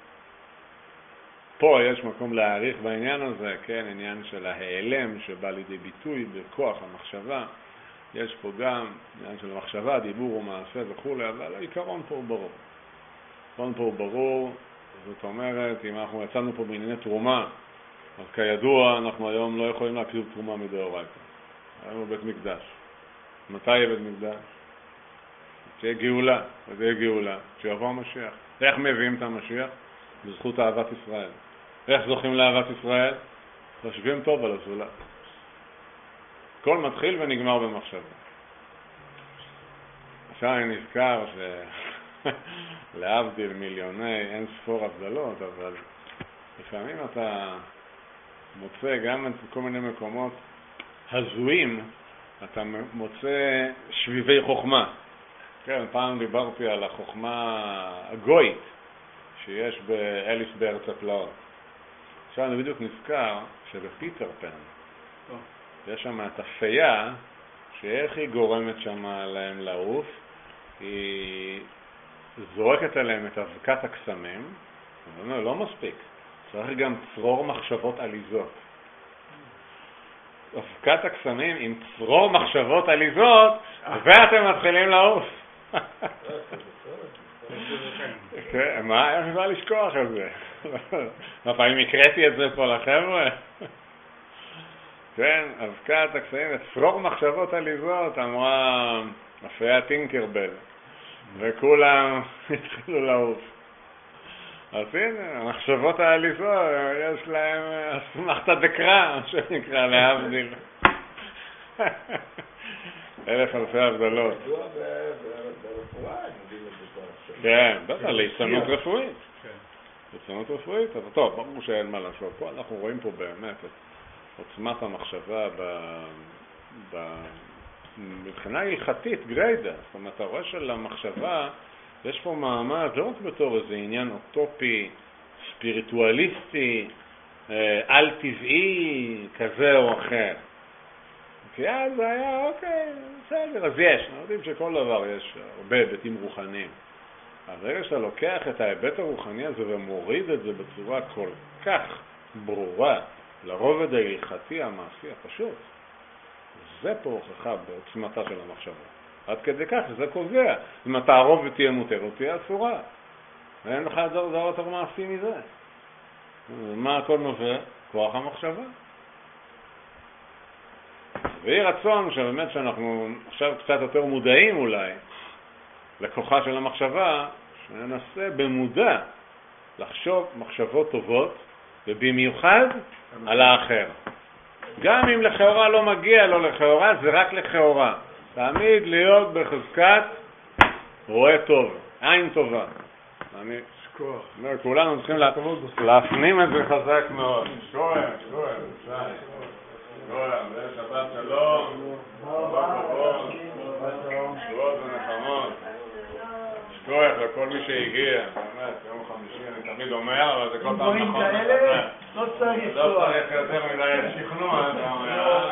פה יש מקום להעריך בעניין הזה, כן, עניין של ההיעלם שבא לידי ביטוי בכוח המחשבה. יש פה גם עניין של מחשבה, דיבור ומעשה וכו', אבל העיקרון פה הוא ברור. העיקרון פה הוא ברור, זאת אומרת, אם אנחנו יצאנו פה בענייני תרומה, אז כידוע אנחנו היום לא יכולים להקריב תרומה מדאורייתא. היום הוא בית מקדש. מתי יהיה בית מקדש? תהיה גאולה, ותהיה גאולה, שיבוא המשיח. איך מביאים את המשיח? בזכות אהבת ישראל. איך זוכים לאהבת ישראל? חושבים טוב על הזולת. הכל מתחיל ונגמר במחשבה. עכשיו אני נזכר להבדיל מיליוני אין ספור הבדלות, אבל לפעמים אתה מוצא גם כל מיני מקומות הזויים, אתה מוצא שביבי חוכמה. כן, פעם דיברתי על החוכמה הגויית שיש באליס בארץ הפלאות. עכשיו אני בדיוק נזכר שבפיטר פן יש שם את הפייה, שאיך היא גורמת שם להם לעוף, היא זורקת עליהם את אבקת הקסמים, אבל לא מספיק, צריך גם צרור מחשבות עליזות. אבקת הקסמים עם צרור מחשבות עליזות, ואתם מתחילים לעוף. מה, איך אפשר לשכוח את זה? פעמים הקראתי את זה פה לחבר'ה. כן, אבקת הקסמים, צרור מחשבות עליזות, אמרה הפייה טינקרבל, וכולם התחילו לעוף. אז הנה, המחשבות העליזות, יש להם אסמכתא דקרא, שנקרא להבדיל. אלף אלפי הבדלות. כן, בטח, להצטנות רפואית. להצטנות רפואית, אבל טוב, ברור שאין מה לעשות. פה אנחנו רואים פה באמת את עוצמת המחשבה מבחינה הלכתית גריידה. זאת אומרת, אתה רואה שלמחשבה יש פה מעמד לא רק בתור איזה עניין אוטופי, ספיריטואליסטי, על טבעי כזה או אחר. כי אז זה היה, אוקיי, בסדר, אז יש. אנחנו יודעים שכל דבר יש הרבה היבטים רוחניים. אבל ברגע שאתה לוקח את ההיבט הרוחני הזה ומוריד את זה בצורה כל כך ברורה לרובד ההלכתי המעשי הפשוט, זה פה הוכחה בעוצמתה של המחשבה. עד כדי כך שזה קובע. אם אתה הרוב ותהיה מותר, או תהיה אסורה. ואין לך דבר יותר מעשי מזה. מה הכל נובע? כוח המחשבה. ויהי רצון שבאמת שאנחנו עכשיו קצת יותר מודעים אולי לכוחה של המחשבה, שננסה במודע לחשוב מחשבות טובות, ובמיוחד על האחר. גם אם לכאורה לא מגיע לו לכאורה, זה רק לכאורה. תמיד להיות בחזקת רואה טוב, עין טובה. כולנו צריכים להפנים את זה חזק מאוד. שכוח, שבת שלום, שבועות ונחמות. שכוח לכל מי שהגיע, באמת, יום חמישי אני תמיד אומר, אבל זה כל פעם נכון. לא צריך יותר מדי שכנוע, אתה אומר,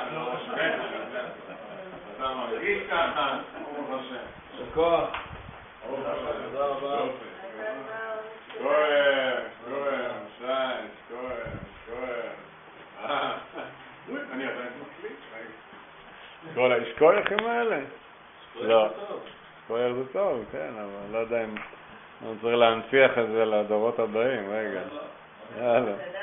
אתה מרגיש ככה, ברוך השם. שכוח. תודה רבה. שכוח, אני עדיין מקליט. כל האשכויכים האלה? לא. שכוייך זה טוב, כן, אבל לא יודע אם אני צריך להנציח את זה לדורות הבאים. רגע. יאללה.